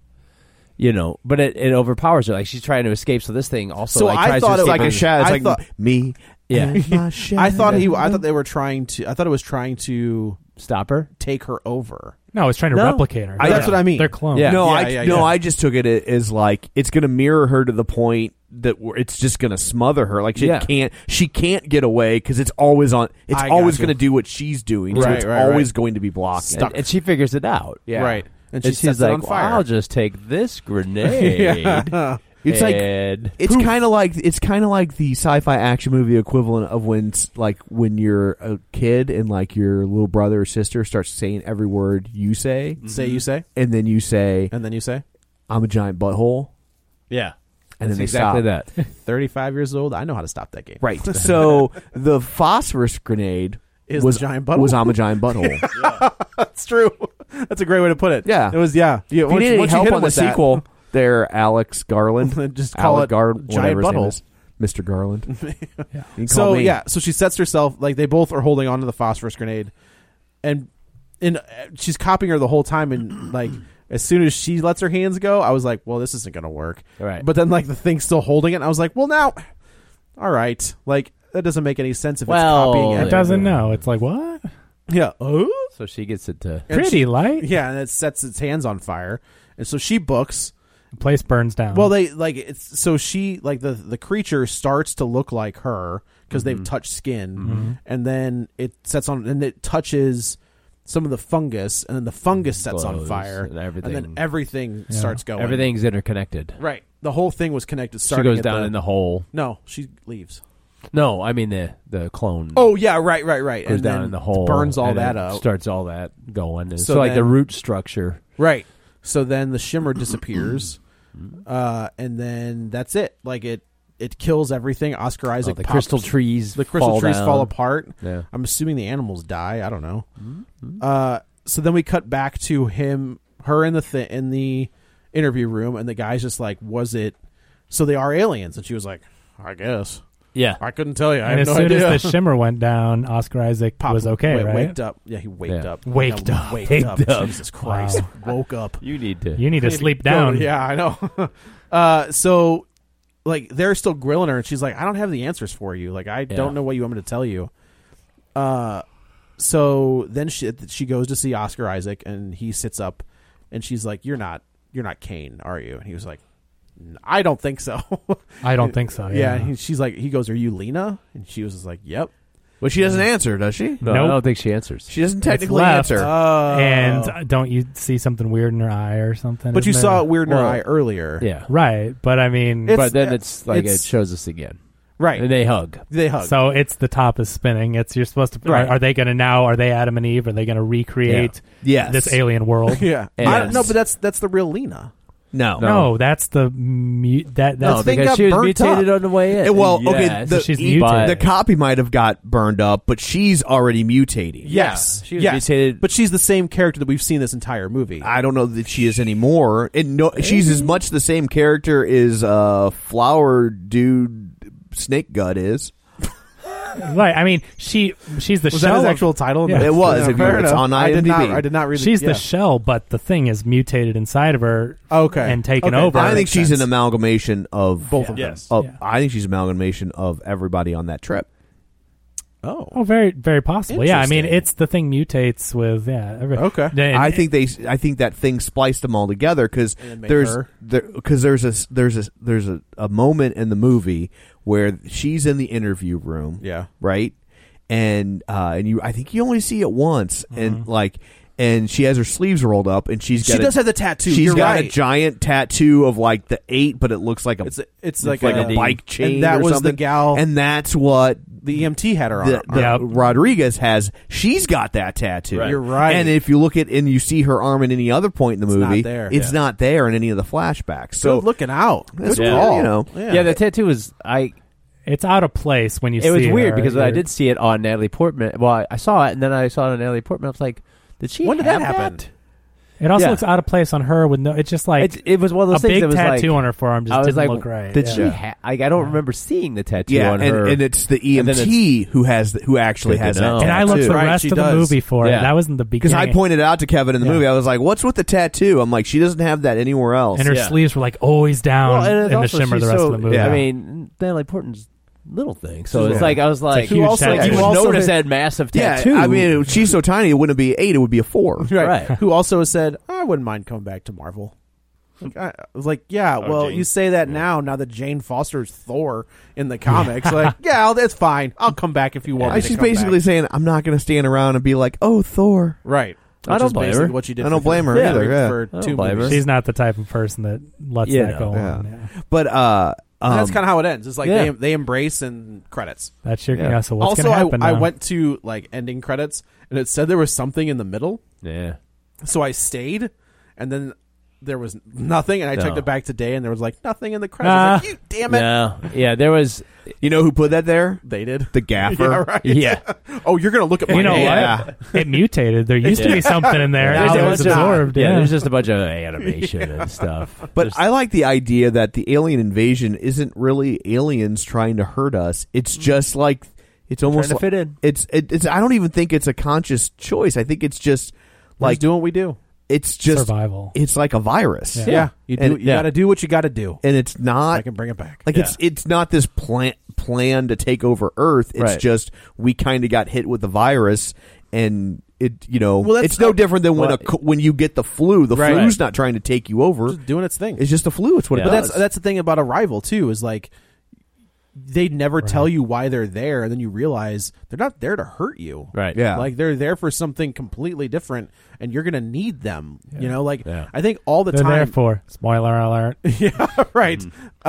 but it overpowers her. Like she's trying to escape. So this thing also. So like, I tries thought to it was escape like a her. shadow. It's I like thought- me. Yeah. and my shadow. I thought they were trying to. I thought it was trying to Stop her. take her over. No, it's trying to No. replicate her. That's what I mean. They're clones. Yeah. No, Yeah, I just took it as like it's going to mirror her to the point that it's just going to smother her. Like she can't get away because it's always on. It's I always gotcha. going to do what she's doing. So Right, it's right, always right. going to be blocking. And she figures it out. Yeah. Right, and And she sets she's it like, on well, fire. I'll just take this grenade. Yeah. It's like and it's kind of like the sci-fi action movie equivalent of when you're a kid and like your little brother or sister starts saying every word you say, You say, and then you say, and then you say, "I'm a giant butthole," yeah. and then they exactly stop. that. 35 years old. I know how to stop that game. Right. So the phosphorus grenade Was giant butthole? Was I'm a giant butthole. That's true. That's a great way to put it. Yeah. It was. Yeah. If you need any help on the sequel, sequel, there, Alex Garland. Just call it Giant Giant whatever his name Butthole. is. Mr. Garland. You can call So me. yeah, so she sets herself like they both are holding onto the phosphorus grenade, and she's copying her the whole time. And like as soon as she lets her hands go, I was like, well, this isn't gonna work. Right. But then like the thing's still holding it, and I was like, well, now, all right, like that doesn't make any sense if it's copying It it. doesn't know. It's like, what? Yeah. So she gets it to. And Pretty light. Yeah, and it sets its hands on fire, and so she books. The place burns down. Well, they like it's so she like the creature starts to look like her because they've touched skin, and then it sets on and it touches some of the fungus, and then the fungus sets on Glows fire, and everything. then everything starts going. Everything's interconnected. Right, the whole thing was connected. She Starting goes at down in the hole. No, she leaves. No, I mean the clone. Oh yeah, right. Goes And down then in the hole. burns all and that it out. Starts all that going. And So so like the then- root structure. Right. So then the shimmer disappears, and then that's it. Like it kills everything. Oscar Isaac. the pops- crystal trees. The crystal fall trees down. fall apart. Yeah. I'm assuming the animals die. I don't know. So then we cut back to her in the interview room, and the guy's just like, "Was it? So they are aliens?" And she was like, "I guess. Yeah. I couldn't tell you. I and have as no soon idea." as the shimmer went down, Oscar Isaac was okay, right? Waked up. Yeah, he waked Yeah. up. Waked Yeah, up. Waked Waked up. up. Jesus Christ. Woke up. You need to. You need to sleep down. Yeah, I know. So, like, they're still grilling her, and she's like, "I don't have the answers for you. Like, I don't know what you want me to tell you." So then she goes to see Oscar Isaac, and he sits up, and she's like, "You're not Kane, are you?" And he was like, "I don't think so." I don't think so. Yeah. She's like, he goes, "Are you Lena?" And she was just like, "Yep." But she doesn't answer, does she? No, Nope. I don't think she answers. She doesn't It's technically left. answer. And don't you see something weird in her eye or something? But you Isn't saw there- it weird in her Well, eye earlier. Yeah. Right. But I mean, It's- But then it's like it's- it shows us again. Right. And they hug. They hug. so it's the top is spinning. It's you're supposed to. Right. Are they going to now? Are they Adam and Eve? Are they going to recreate Yes. this alien world? yeah. Yes. No, but that's the real Lena. No. No, that's the that's No, thing because got she was burnt mutated up. on the way in. Well, okay, Yes. the, she's e- mutated. the copy might have got burned up, but she's already mutating. Yes. she was yes. mutated. But she's the same character that we've seen this entire movie. I don't know that she is anymore. And no, she's as much the same character as Flower Dude Snake Gut is. right. I mean, she's the Was shell. that his of- actual title? Yeah. It was. If fair it's enough. on I did IMDb. not read. She's the shell, but the thing is mutated inside of her. Okay. and taken Okay. over. I think makes she's sense. an amalgamation of Both of them. Yes. of- Yeah. I think she's an amalgamation of everybody on that trip. Oh, very, very possible. Yeah, I mean, Interesting. it's the thing mutates with Okay. And- I think that thing spliced them all together because And then made her. there's a moment in the movie where she's in the interview room, Yeah. right, and I think you only see it once, and she has her sleeves rolled up, and she does have the tattoo. She's You're got right. a giant tattoo of like the 8, but it looks like It's like a bike chain. And that or was something. the gal. and that's what the EMT had her on. the Rodriguez has. She's got that tattoo. Right. You're right. And if you look at and you see her arm at any other point in the It's not movie, there. it's not there in any of the flashbacks. So Good looking out. that's Good cool, call. you know. Yeah, the tattoo was it's out of place when you see It was weird her. because I You're- did see it on Natalie Portman. Well, I saw it, and then I saw it on Natalie Portman. I was like, did she? When did have that happen? It also Yeah. looks out of place on her with no. It's just like It was one of those a things big that was tattoo like, on her forearm. Just I was didn't like, look right. did yeah. she? I don't remember seeing the tattoo Yeah, on her. and it's the And then EMT who actually Good to has that. know. And I tattoo. looked the Right, rest she of the does. movie for it. Yeah. That was in the Because beginning. I pointed it out to Kevin in the Yeah. movie. I was like, "What's with the tattoo?" I'm like, "She doesn't have that anywhere else." and her Yeah. sleeves were like always down well, and it's in the also shimmer the she's rest so, of the movie. Yeah. I mean, Natalie Portman's little thing. So it's Yeah. like I was like, a huge also, tattoo. you You also notice had- that massive yeah, tattoo. I mean, she's so tiny, it wouldn't be 8; it would be a 4. Right. Right. Who also said, I wouldn't mind coming back to Marvel. Like, I was like, yeah, well, Jane. you say that now that Jane Foster's Thor in the comics. Like, yeah, that's fine. I'll come back if you want me to She's come basically back. saying, "I'm not going to stand around and be like, oh, Thor.'" Right. I Which don't is blame basically her. what she did I don't for blame her for- either, yeah. For I don't 2 blame her. movies. She's not the type of person that lets You that know. go Yeah. on. Yeah. But And that's kind of how it ends. It's like Yeah. they embrace and credits. That's your Yeah. so what's Also, going to happen I now? went to like ending credits, and it said there was something in the middle. yeah. So I stayed, and then there was nothing, and I checked No. it back today, and there was like nothing in the credits. I was like, you damn it! No. Yeah, there was. you know who put that there? They did. The gaffer. Yeah, right. Yeah. Oh, you're gonna look at my You know name. what? It mutated. There used to be something in there. Yeah, Now there it's was not. absorbed. Yeah, Yeah, there's just a bunch of animation and stuff. But Just- I like the idea that the alien invasion isn't really aliens trying to hurt us. It's just like it's almost trying to fit in. It's I don't even think it's a conscious choice. I think it's just We're like just doing what we do. it's just survival. It's like a virus. Yeah. Yeah, you do. And- You got to do what you got to do. And it's I not can bring it back. like it's not this plan to take over Earth. It's Right. just we kind of got hit with the virus, and it Well, that's- it's no different than when well, when you get the flu. The Right. flu's not trying to take you over. Just doing its thing. It's just the flu. It's what Yeah. it But does. that's the thing about Arrival too. Is like they never tell you why they're there, and then you realize they're not there to hurt you. Right. Yeah. Like they're there for something completely different, and you're gonna need them. You know, like Yeah. I think all the They're time. there for spoiler alert. Yeah, right.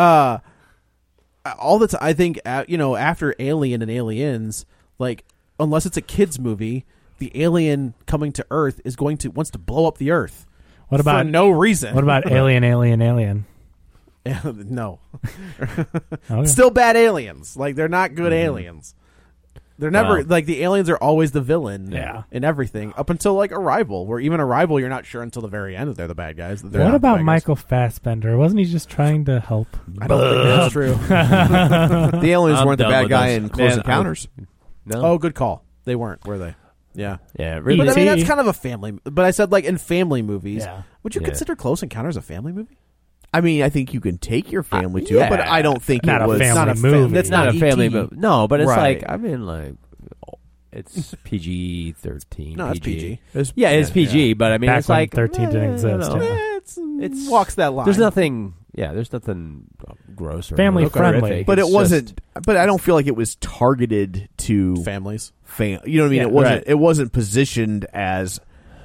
All the time, I think after Alien and Aliens, like unless it's a kids movie, the alien coming to Earth is wants to blow up the Earth. What about for no reason? What about Alien? no? Okay. Still bad aliens. Like they're not good aliens. They're never Wow. like the aliens are always the villain. Yeah. in everything up until like Arrival, where even Arrival you're not sure until the very end that they're the bad guys. that they're What not the about bad guys. Michael Fassbender? Wasn't he just trying to help? I don't think that's true. The aliens I'm weren't the done bad with guy this. in Close Man, Encounters. No. Oh, good call. They weren't, were they? Yeah. yeah. But I mean, E.T. that's kind of a family. But I said, like, in family movies, Yeah. would you Yeah. consider Close Encounters a family movie? I mean, I think you can take your family to yeah. it, but I don't think Not it a was. family not a movie. That's not not a family E.T.. movie. No, but it's Right. like I mean, like it's PG-13. No, it's PG. Yeah, it's PG, but I mean, Back it's when like 13 didn't you exist, know, yeah. It's walks that line. There's nothing. Yeah, there's nothing gross or Family horrific. friendly. But It's it wasn't. But I don't feel like it was targeted to families. You know what I mean? Yeah, it wasn't. right. It wasn't positioned as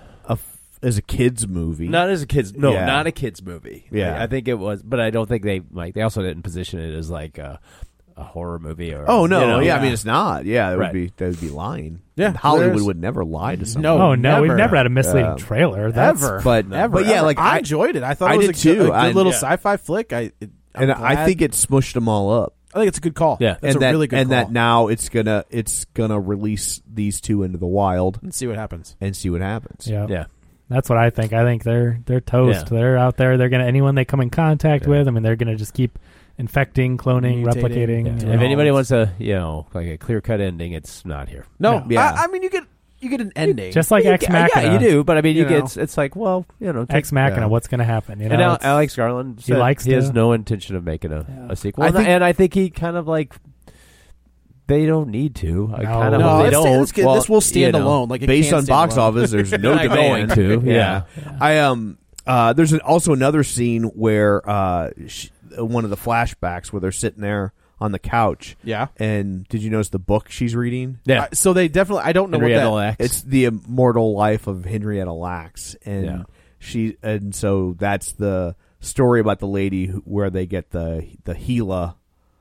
a kids movie. Not as a kids. No, Yeah. not a kids movie. Yeah. I think it was, but I don't think they They also didn't position it as like a horror movie or. Oh no! you know, yeah, I mean it's not. Yeah, Right. that would be lying. Yeah, Hollywood there's- would never lie to someone. No, Oh no, we've never. never had a misleading Um, trailer. That's Ever. But Ever. but yeah, Ever. like I enjoyed it. I thought I it was did a good, too. a good little Yeah. sci-fi flick. I'm and I glad- think it smushed them all up. I think it's a good call. Yeah. it's and a really good and call. that now it's gonna release these two into the wild Let's see what happens. and see what happens. Yeah. Yeah. That's what I think. I think they're toast. Yeah. They're out there. They're gonna anyone they come in contact with. I mean, they're gonna just keep infecting, cloning, Mutating. replicating. Yeah. you If know. anybody wants a like a clear cut ending, it's not here. No, Yeah. I mean you get an ending. just like Ex Machina, Yeah, you do. But I mean, You you know. get it's like take- Ex Machina. Yeah. What's gonna happen? You know, And it's- Alex Garland he said likes he has to- no intention of making a sequel. I And think- and I think he kind of like they don't need to. I No. kind of No, hope they don't. this will stand you know, alone. Like it Based can on stand box alone. office, there's no Not going demand to, Yeah. yeah. There's also another scene where one of the flashbacks where they're sitting there on the couch. Yeah. And did you notice the book she's reading? Yeah. So they definitely. I don't know Henrietta what that. Lacks. It's the immortal life of Henrietta Lacks, and Yeah. so that's the story about the lady where they get the Gila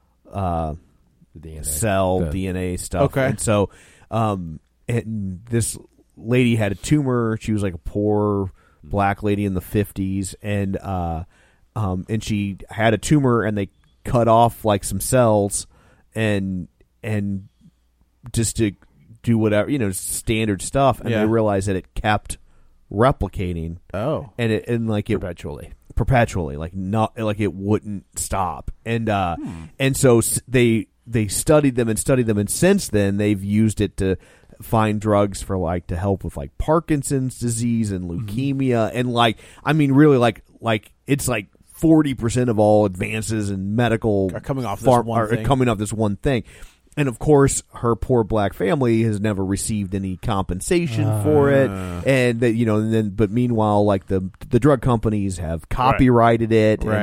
DNA. cell The- DNA stuff. Okay. And so, and this lady had a tumor. She was like a poor black lady in the 50s, and she had a tumor, and they cut off like some cells, and just to do whatever, standard stuff, and Yeah. they realized that it kept replicating, Oh. and it perpetually, like not like it wouldn't stop, and so they studied them, and since then they've used it to find drugs for like to help with like Parkinson's disease and leukemia, and really like it's like 40% of all advances in medical Are coming off this one are thing. coming off this one thing. And of course, her poor black family has never received any compensation for it, and that but meanwhile, like the drug companies have copyrighted it, and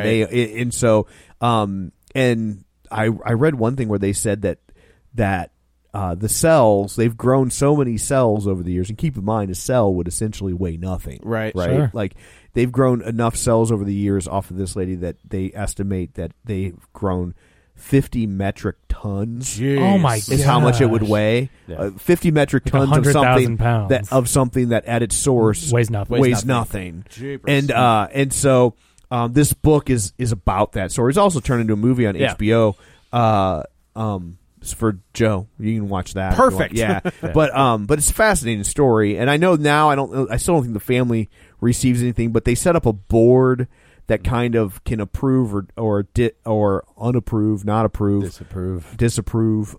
and I read one thing where they said that the cells, they've grown so many cells over the years, and keep in mind a cell would essentially weigh nothing, Right. Sure. Like they've grown enough cells over the years off of this lady that they estimate that they've grown 50 metric tons. Oh my Is how much it would weigh. Yeah. 50 metric Like tons of 100,000 pounds. something that at its source Weighs nothing. Weighs nothing. And so this book is about that story. It's also turned into a movie on HBO. For Joe, you can watch that. if you want. Perfect. Yeah. But it's a fascinating story, and I know now I still don't think the family receives anything, but they set up a board that kind of can approve or unapprove, not approve, disapprove,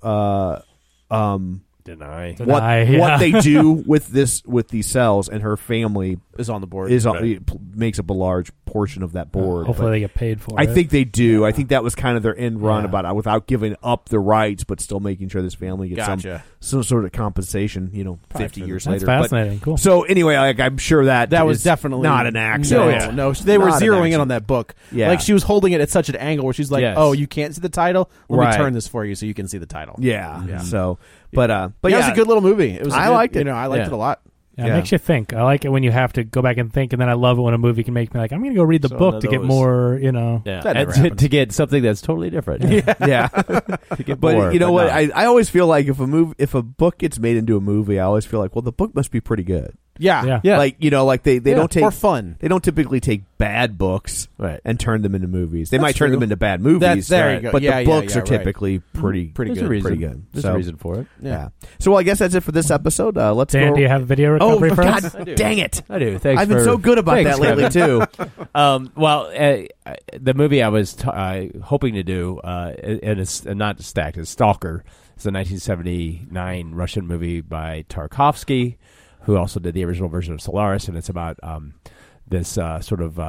Deny. what they do with these cells, and her family Is on the board. makes up a large portion of that board. Hopefully But they get paid for I it. think they do. I think that was kind of their end run Yeah. about it, without giving up the rights, but still making sure this family gets Gotcha. some sort of compensation. 50 years That's later. But- fascinating. Cool. So anyway, I'm sure that was is definitely not an accident. No, they were Not an zeroing in accident. on that book. Yeah. Like she was holding it at such an angle where she's like, Yes. "Oh, you can't see the title. Let Right. me turn this for you so you can see the title." Yeah. So, but yeah, yeah, it was a good little movie. It was. I liked it. I liked it a lot. Yeah, Yeah. It makes you think. I like it when you have to go back and think, and then I love it when a movie can make me like, I'm going to go read the So book one to of get those- more, Yeah, That and never to, happens. to get something that's totally different. yeah. To get But more, you know but what? not. I always feel like if a book gets made into a movie, I always feel like, well, the book must be pretty good. Yeah. Yeah. Like they don't take or fun. They don't typically take bad books Right. and turn them into movies. They That's might turn true. them into bad movies. There you go. But Yeah, the books yeah, are right. typically pretty Pretty There's good. a reason. Pretty good. There's So- a reason for it. Yeah. So I guess that's it for this episode. Let's Dan, go. do you have a video Oh recovery for God, us? dang it! I do. Thanks. I've been for- so good about thanks, that lately Kevin. too. Well, the movie I was hoping to do, and it's not Stacked, it's Stalker. It's a 1979 Russian movie by Tarkovsky, who also did the original version of Solaris, and it's about this sort of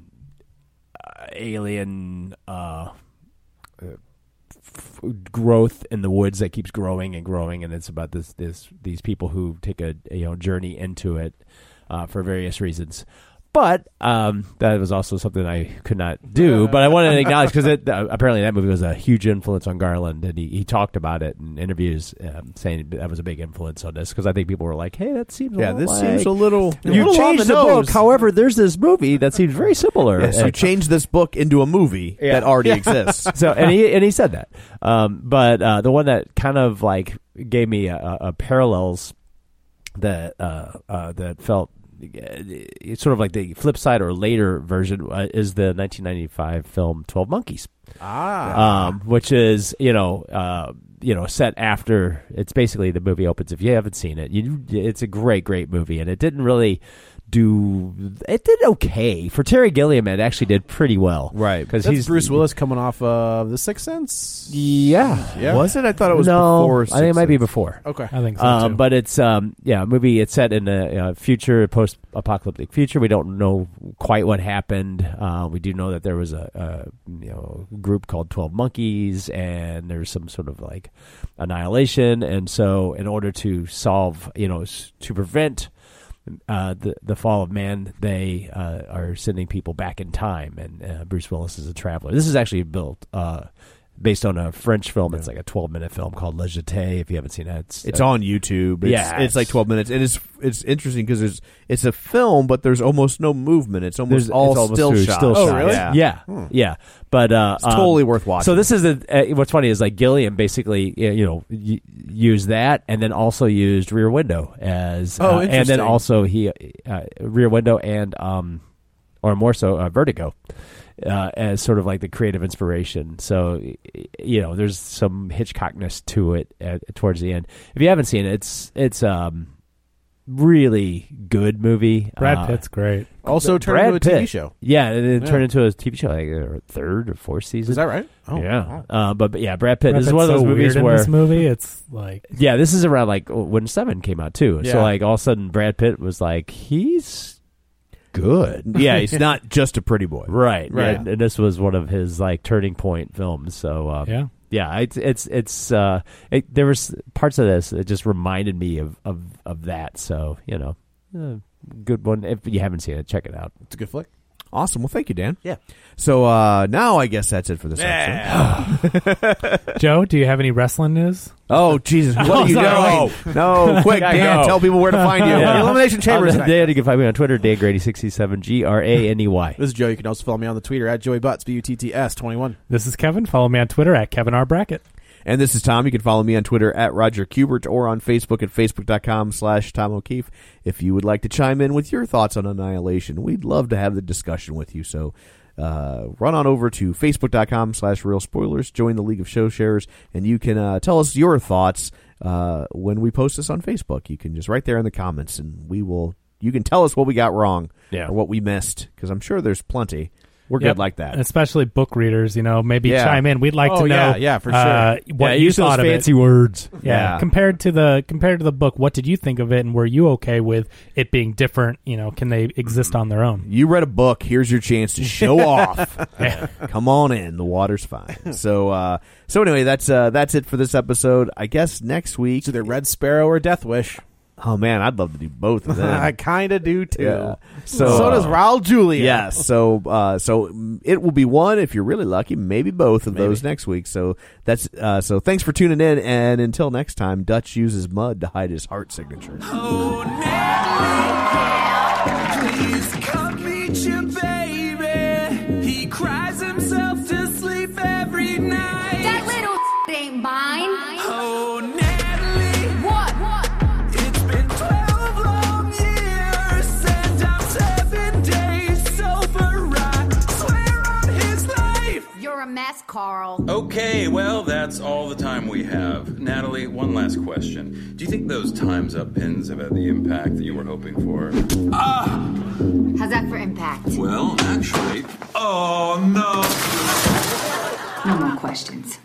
alien growth in the woods that keeps growing and growing, and it's about these people who take a journey into it for various reasons. But that was also something I could not do. But I wanted to acknowledge, because apparently that movie was a huge influence on Garland, and he talked about it in interviews, saying that was a big influence on this, because I think people were like, hey, that seems seems a little. You changed the book. nose. However, there's this movie that seems very similar. Yes, you changed this book into a movie that already exists. So and he said that. But the one that kind of like gave me a parallels that felt it's sort of like the flip side or later version is the 1995 film 12 Monkeys. Which is set after. It's basically the movie opens. If you haven't seen it, it's a great movie, and it didn't really it did okay for Terry Gilliam. It actually did pretty well, Right. Because That's he's Bruce Willis coming off of The Sixth Sense. Yeah. Was it? I thought it was No, before. I think it might be before. Okay. I think so too. But it's a movie. It's set in a future, post-apocalyptic future. We don't know quite what happened. We do know that there was a group called 12 Monkeys, and there's some sort of like annihilation. And so, in order to solve, to prevent the fall of man, they are sending people back in time. And Bruce Willis is a traveler. This is actually built. Based on a French film. It's like a 12-minute film called Le Jeté. If you haven't seen it, It's on YouTube. It's like 12 minutes, and it's interesting because it's a film, but there's almost no movement. It's almost all still shots. Still Oh, shots. really? Yeah. But It's totally worth watching. So this is what's funny is like Gilliam basically used that, and then also used Rear Window as and then interesting. also he Rear Window and or more so Vertigo. As sort of like the creative inspiration. So, there's some Hitchcockness to it towards the end. If you haven't seen it, it's really good movie. Brad Pitt's great. Also turned into a TV show. Yeah, it turned into a TV show, like third or fourth season. Is that right? Oh, yeah. wow. But yeah, Brad Pitt. Brad This is Pitt's one of those so movies weird in where this movie, it's like yeah, this is around like when Seven came out too. Yeah. So like all of a sudden, Brad Pitt was like, he's good. Yeah, he's not just a pretty boy. Right. Right. And this was one of his like turning point films. So yeah, there was parts of this that just reminded me of that. So good one. If you haven't seen it, check it out. It's a good flick. Awesome. Well, thank you, Dan. Yeah. So now I guess that's it for this episode. Joe, do you have any wrestling news? Oh, Jesus. What do you know? No, quick, Gotta Dan, go. tell people where to find you. Yeah. The Elimination Chamber. Dan, you can find me on Twitter, DanGrady67, GRANEY. This is Joe. You can also follow me on the Twitter at Joey Butts, BUTTS21. This is Kevin. Follow me on Twitter at Kevin R. Brackett. And this is Tom. You can follow me on Twitter at Roger Kubert or on Facebook at Facebook.com/Tom O'Keefe. If you would like to chime in with your thoughts on Annihilation, we'd love to have the discussion with you. So run on over to Facebook.com/Real Spoilers, join the League of Show Sharers, and you can tell us your thoughts when we post this on Facebook. You can just write there in the comments, and you can tell us what we got wrong or what we missed, because I'm sure there's plenty. We're good like that. And especially book readers, maybe Yeah. chime in. We'd like to know for sure. what you use those thought of fancy it. words. Yeah. Compared to the book, what did you think of it, and were you okay with it being different? Can they exist on their own? You read a book. Here's your chance to show off. Come on in. The water's fine. So anyway, that's it for this episode. I guess next week, It's either Red Sparrow or Death Wish. oh man, I'd love to do both of them. I kind of do, too. Yeah. So does Raul Julia. Yes. So it will be one, if you're really lucky, maybe both of those next week. So that's so thanks for tuning in, and until next time, Dutch uses mud to hide his heart signature. Oh, Natalie, please come meet your baby. He cries himself to sleep every night. That little ain't mine. Oh, Natalie, What? it's been 12 long years, and I'm 7 days sober. I swear on his life. You're a mess, Carl. Okay, well, that's all the time we have. Natalie, one last question. Do you think those Time's Up pins have had the impact that you were hoping for? How's that for impact? Well, actually... Oh, no! No more questions.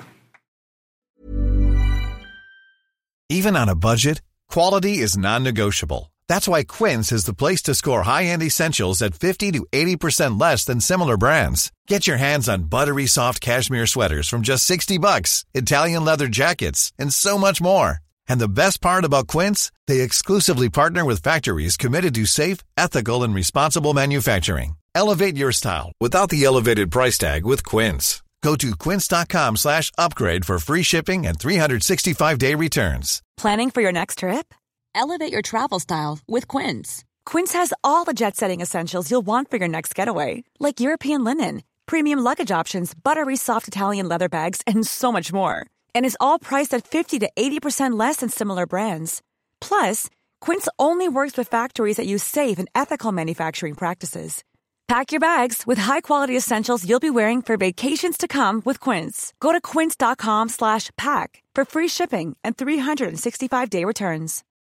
Even on a budget, quality is non-negotiable. That's why Quince is the place to score high-end essentials at 50 to 80% less than similar brands. Get your hands on buttery soft cashmere sweaters from just $60, Italian leather jackets, and so much more. And the best part about Quince, they exclusively partner with factories committed to safe, ethical, and responsible manufacturing. Elevate your style without the elevated price tag with Quince. Go to quince.com/upgrade for free shipping and 365-day returns. Planning for your next trip? Elevate your travel style with Quince. Quince has all the jet-setting essentials you'll want for your next getaway, like European linen, premium luggage options, buttery soft Italian leather bags, and so much more. And is all priced at 50 to 80% less than similar brands. Plus, Quince only works with factories that use safe and ethical manufacturing practices. Pack your bags with high-quality essentials you'll be wearing for vacations to come with Quince. Go to quince.com/pack for free shipping and 365-day returns.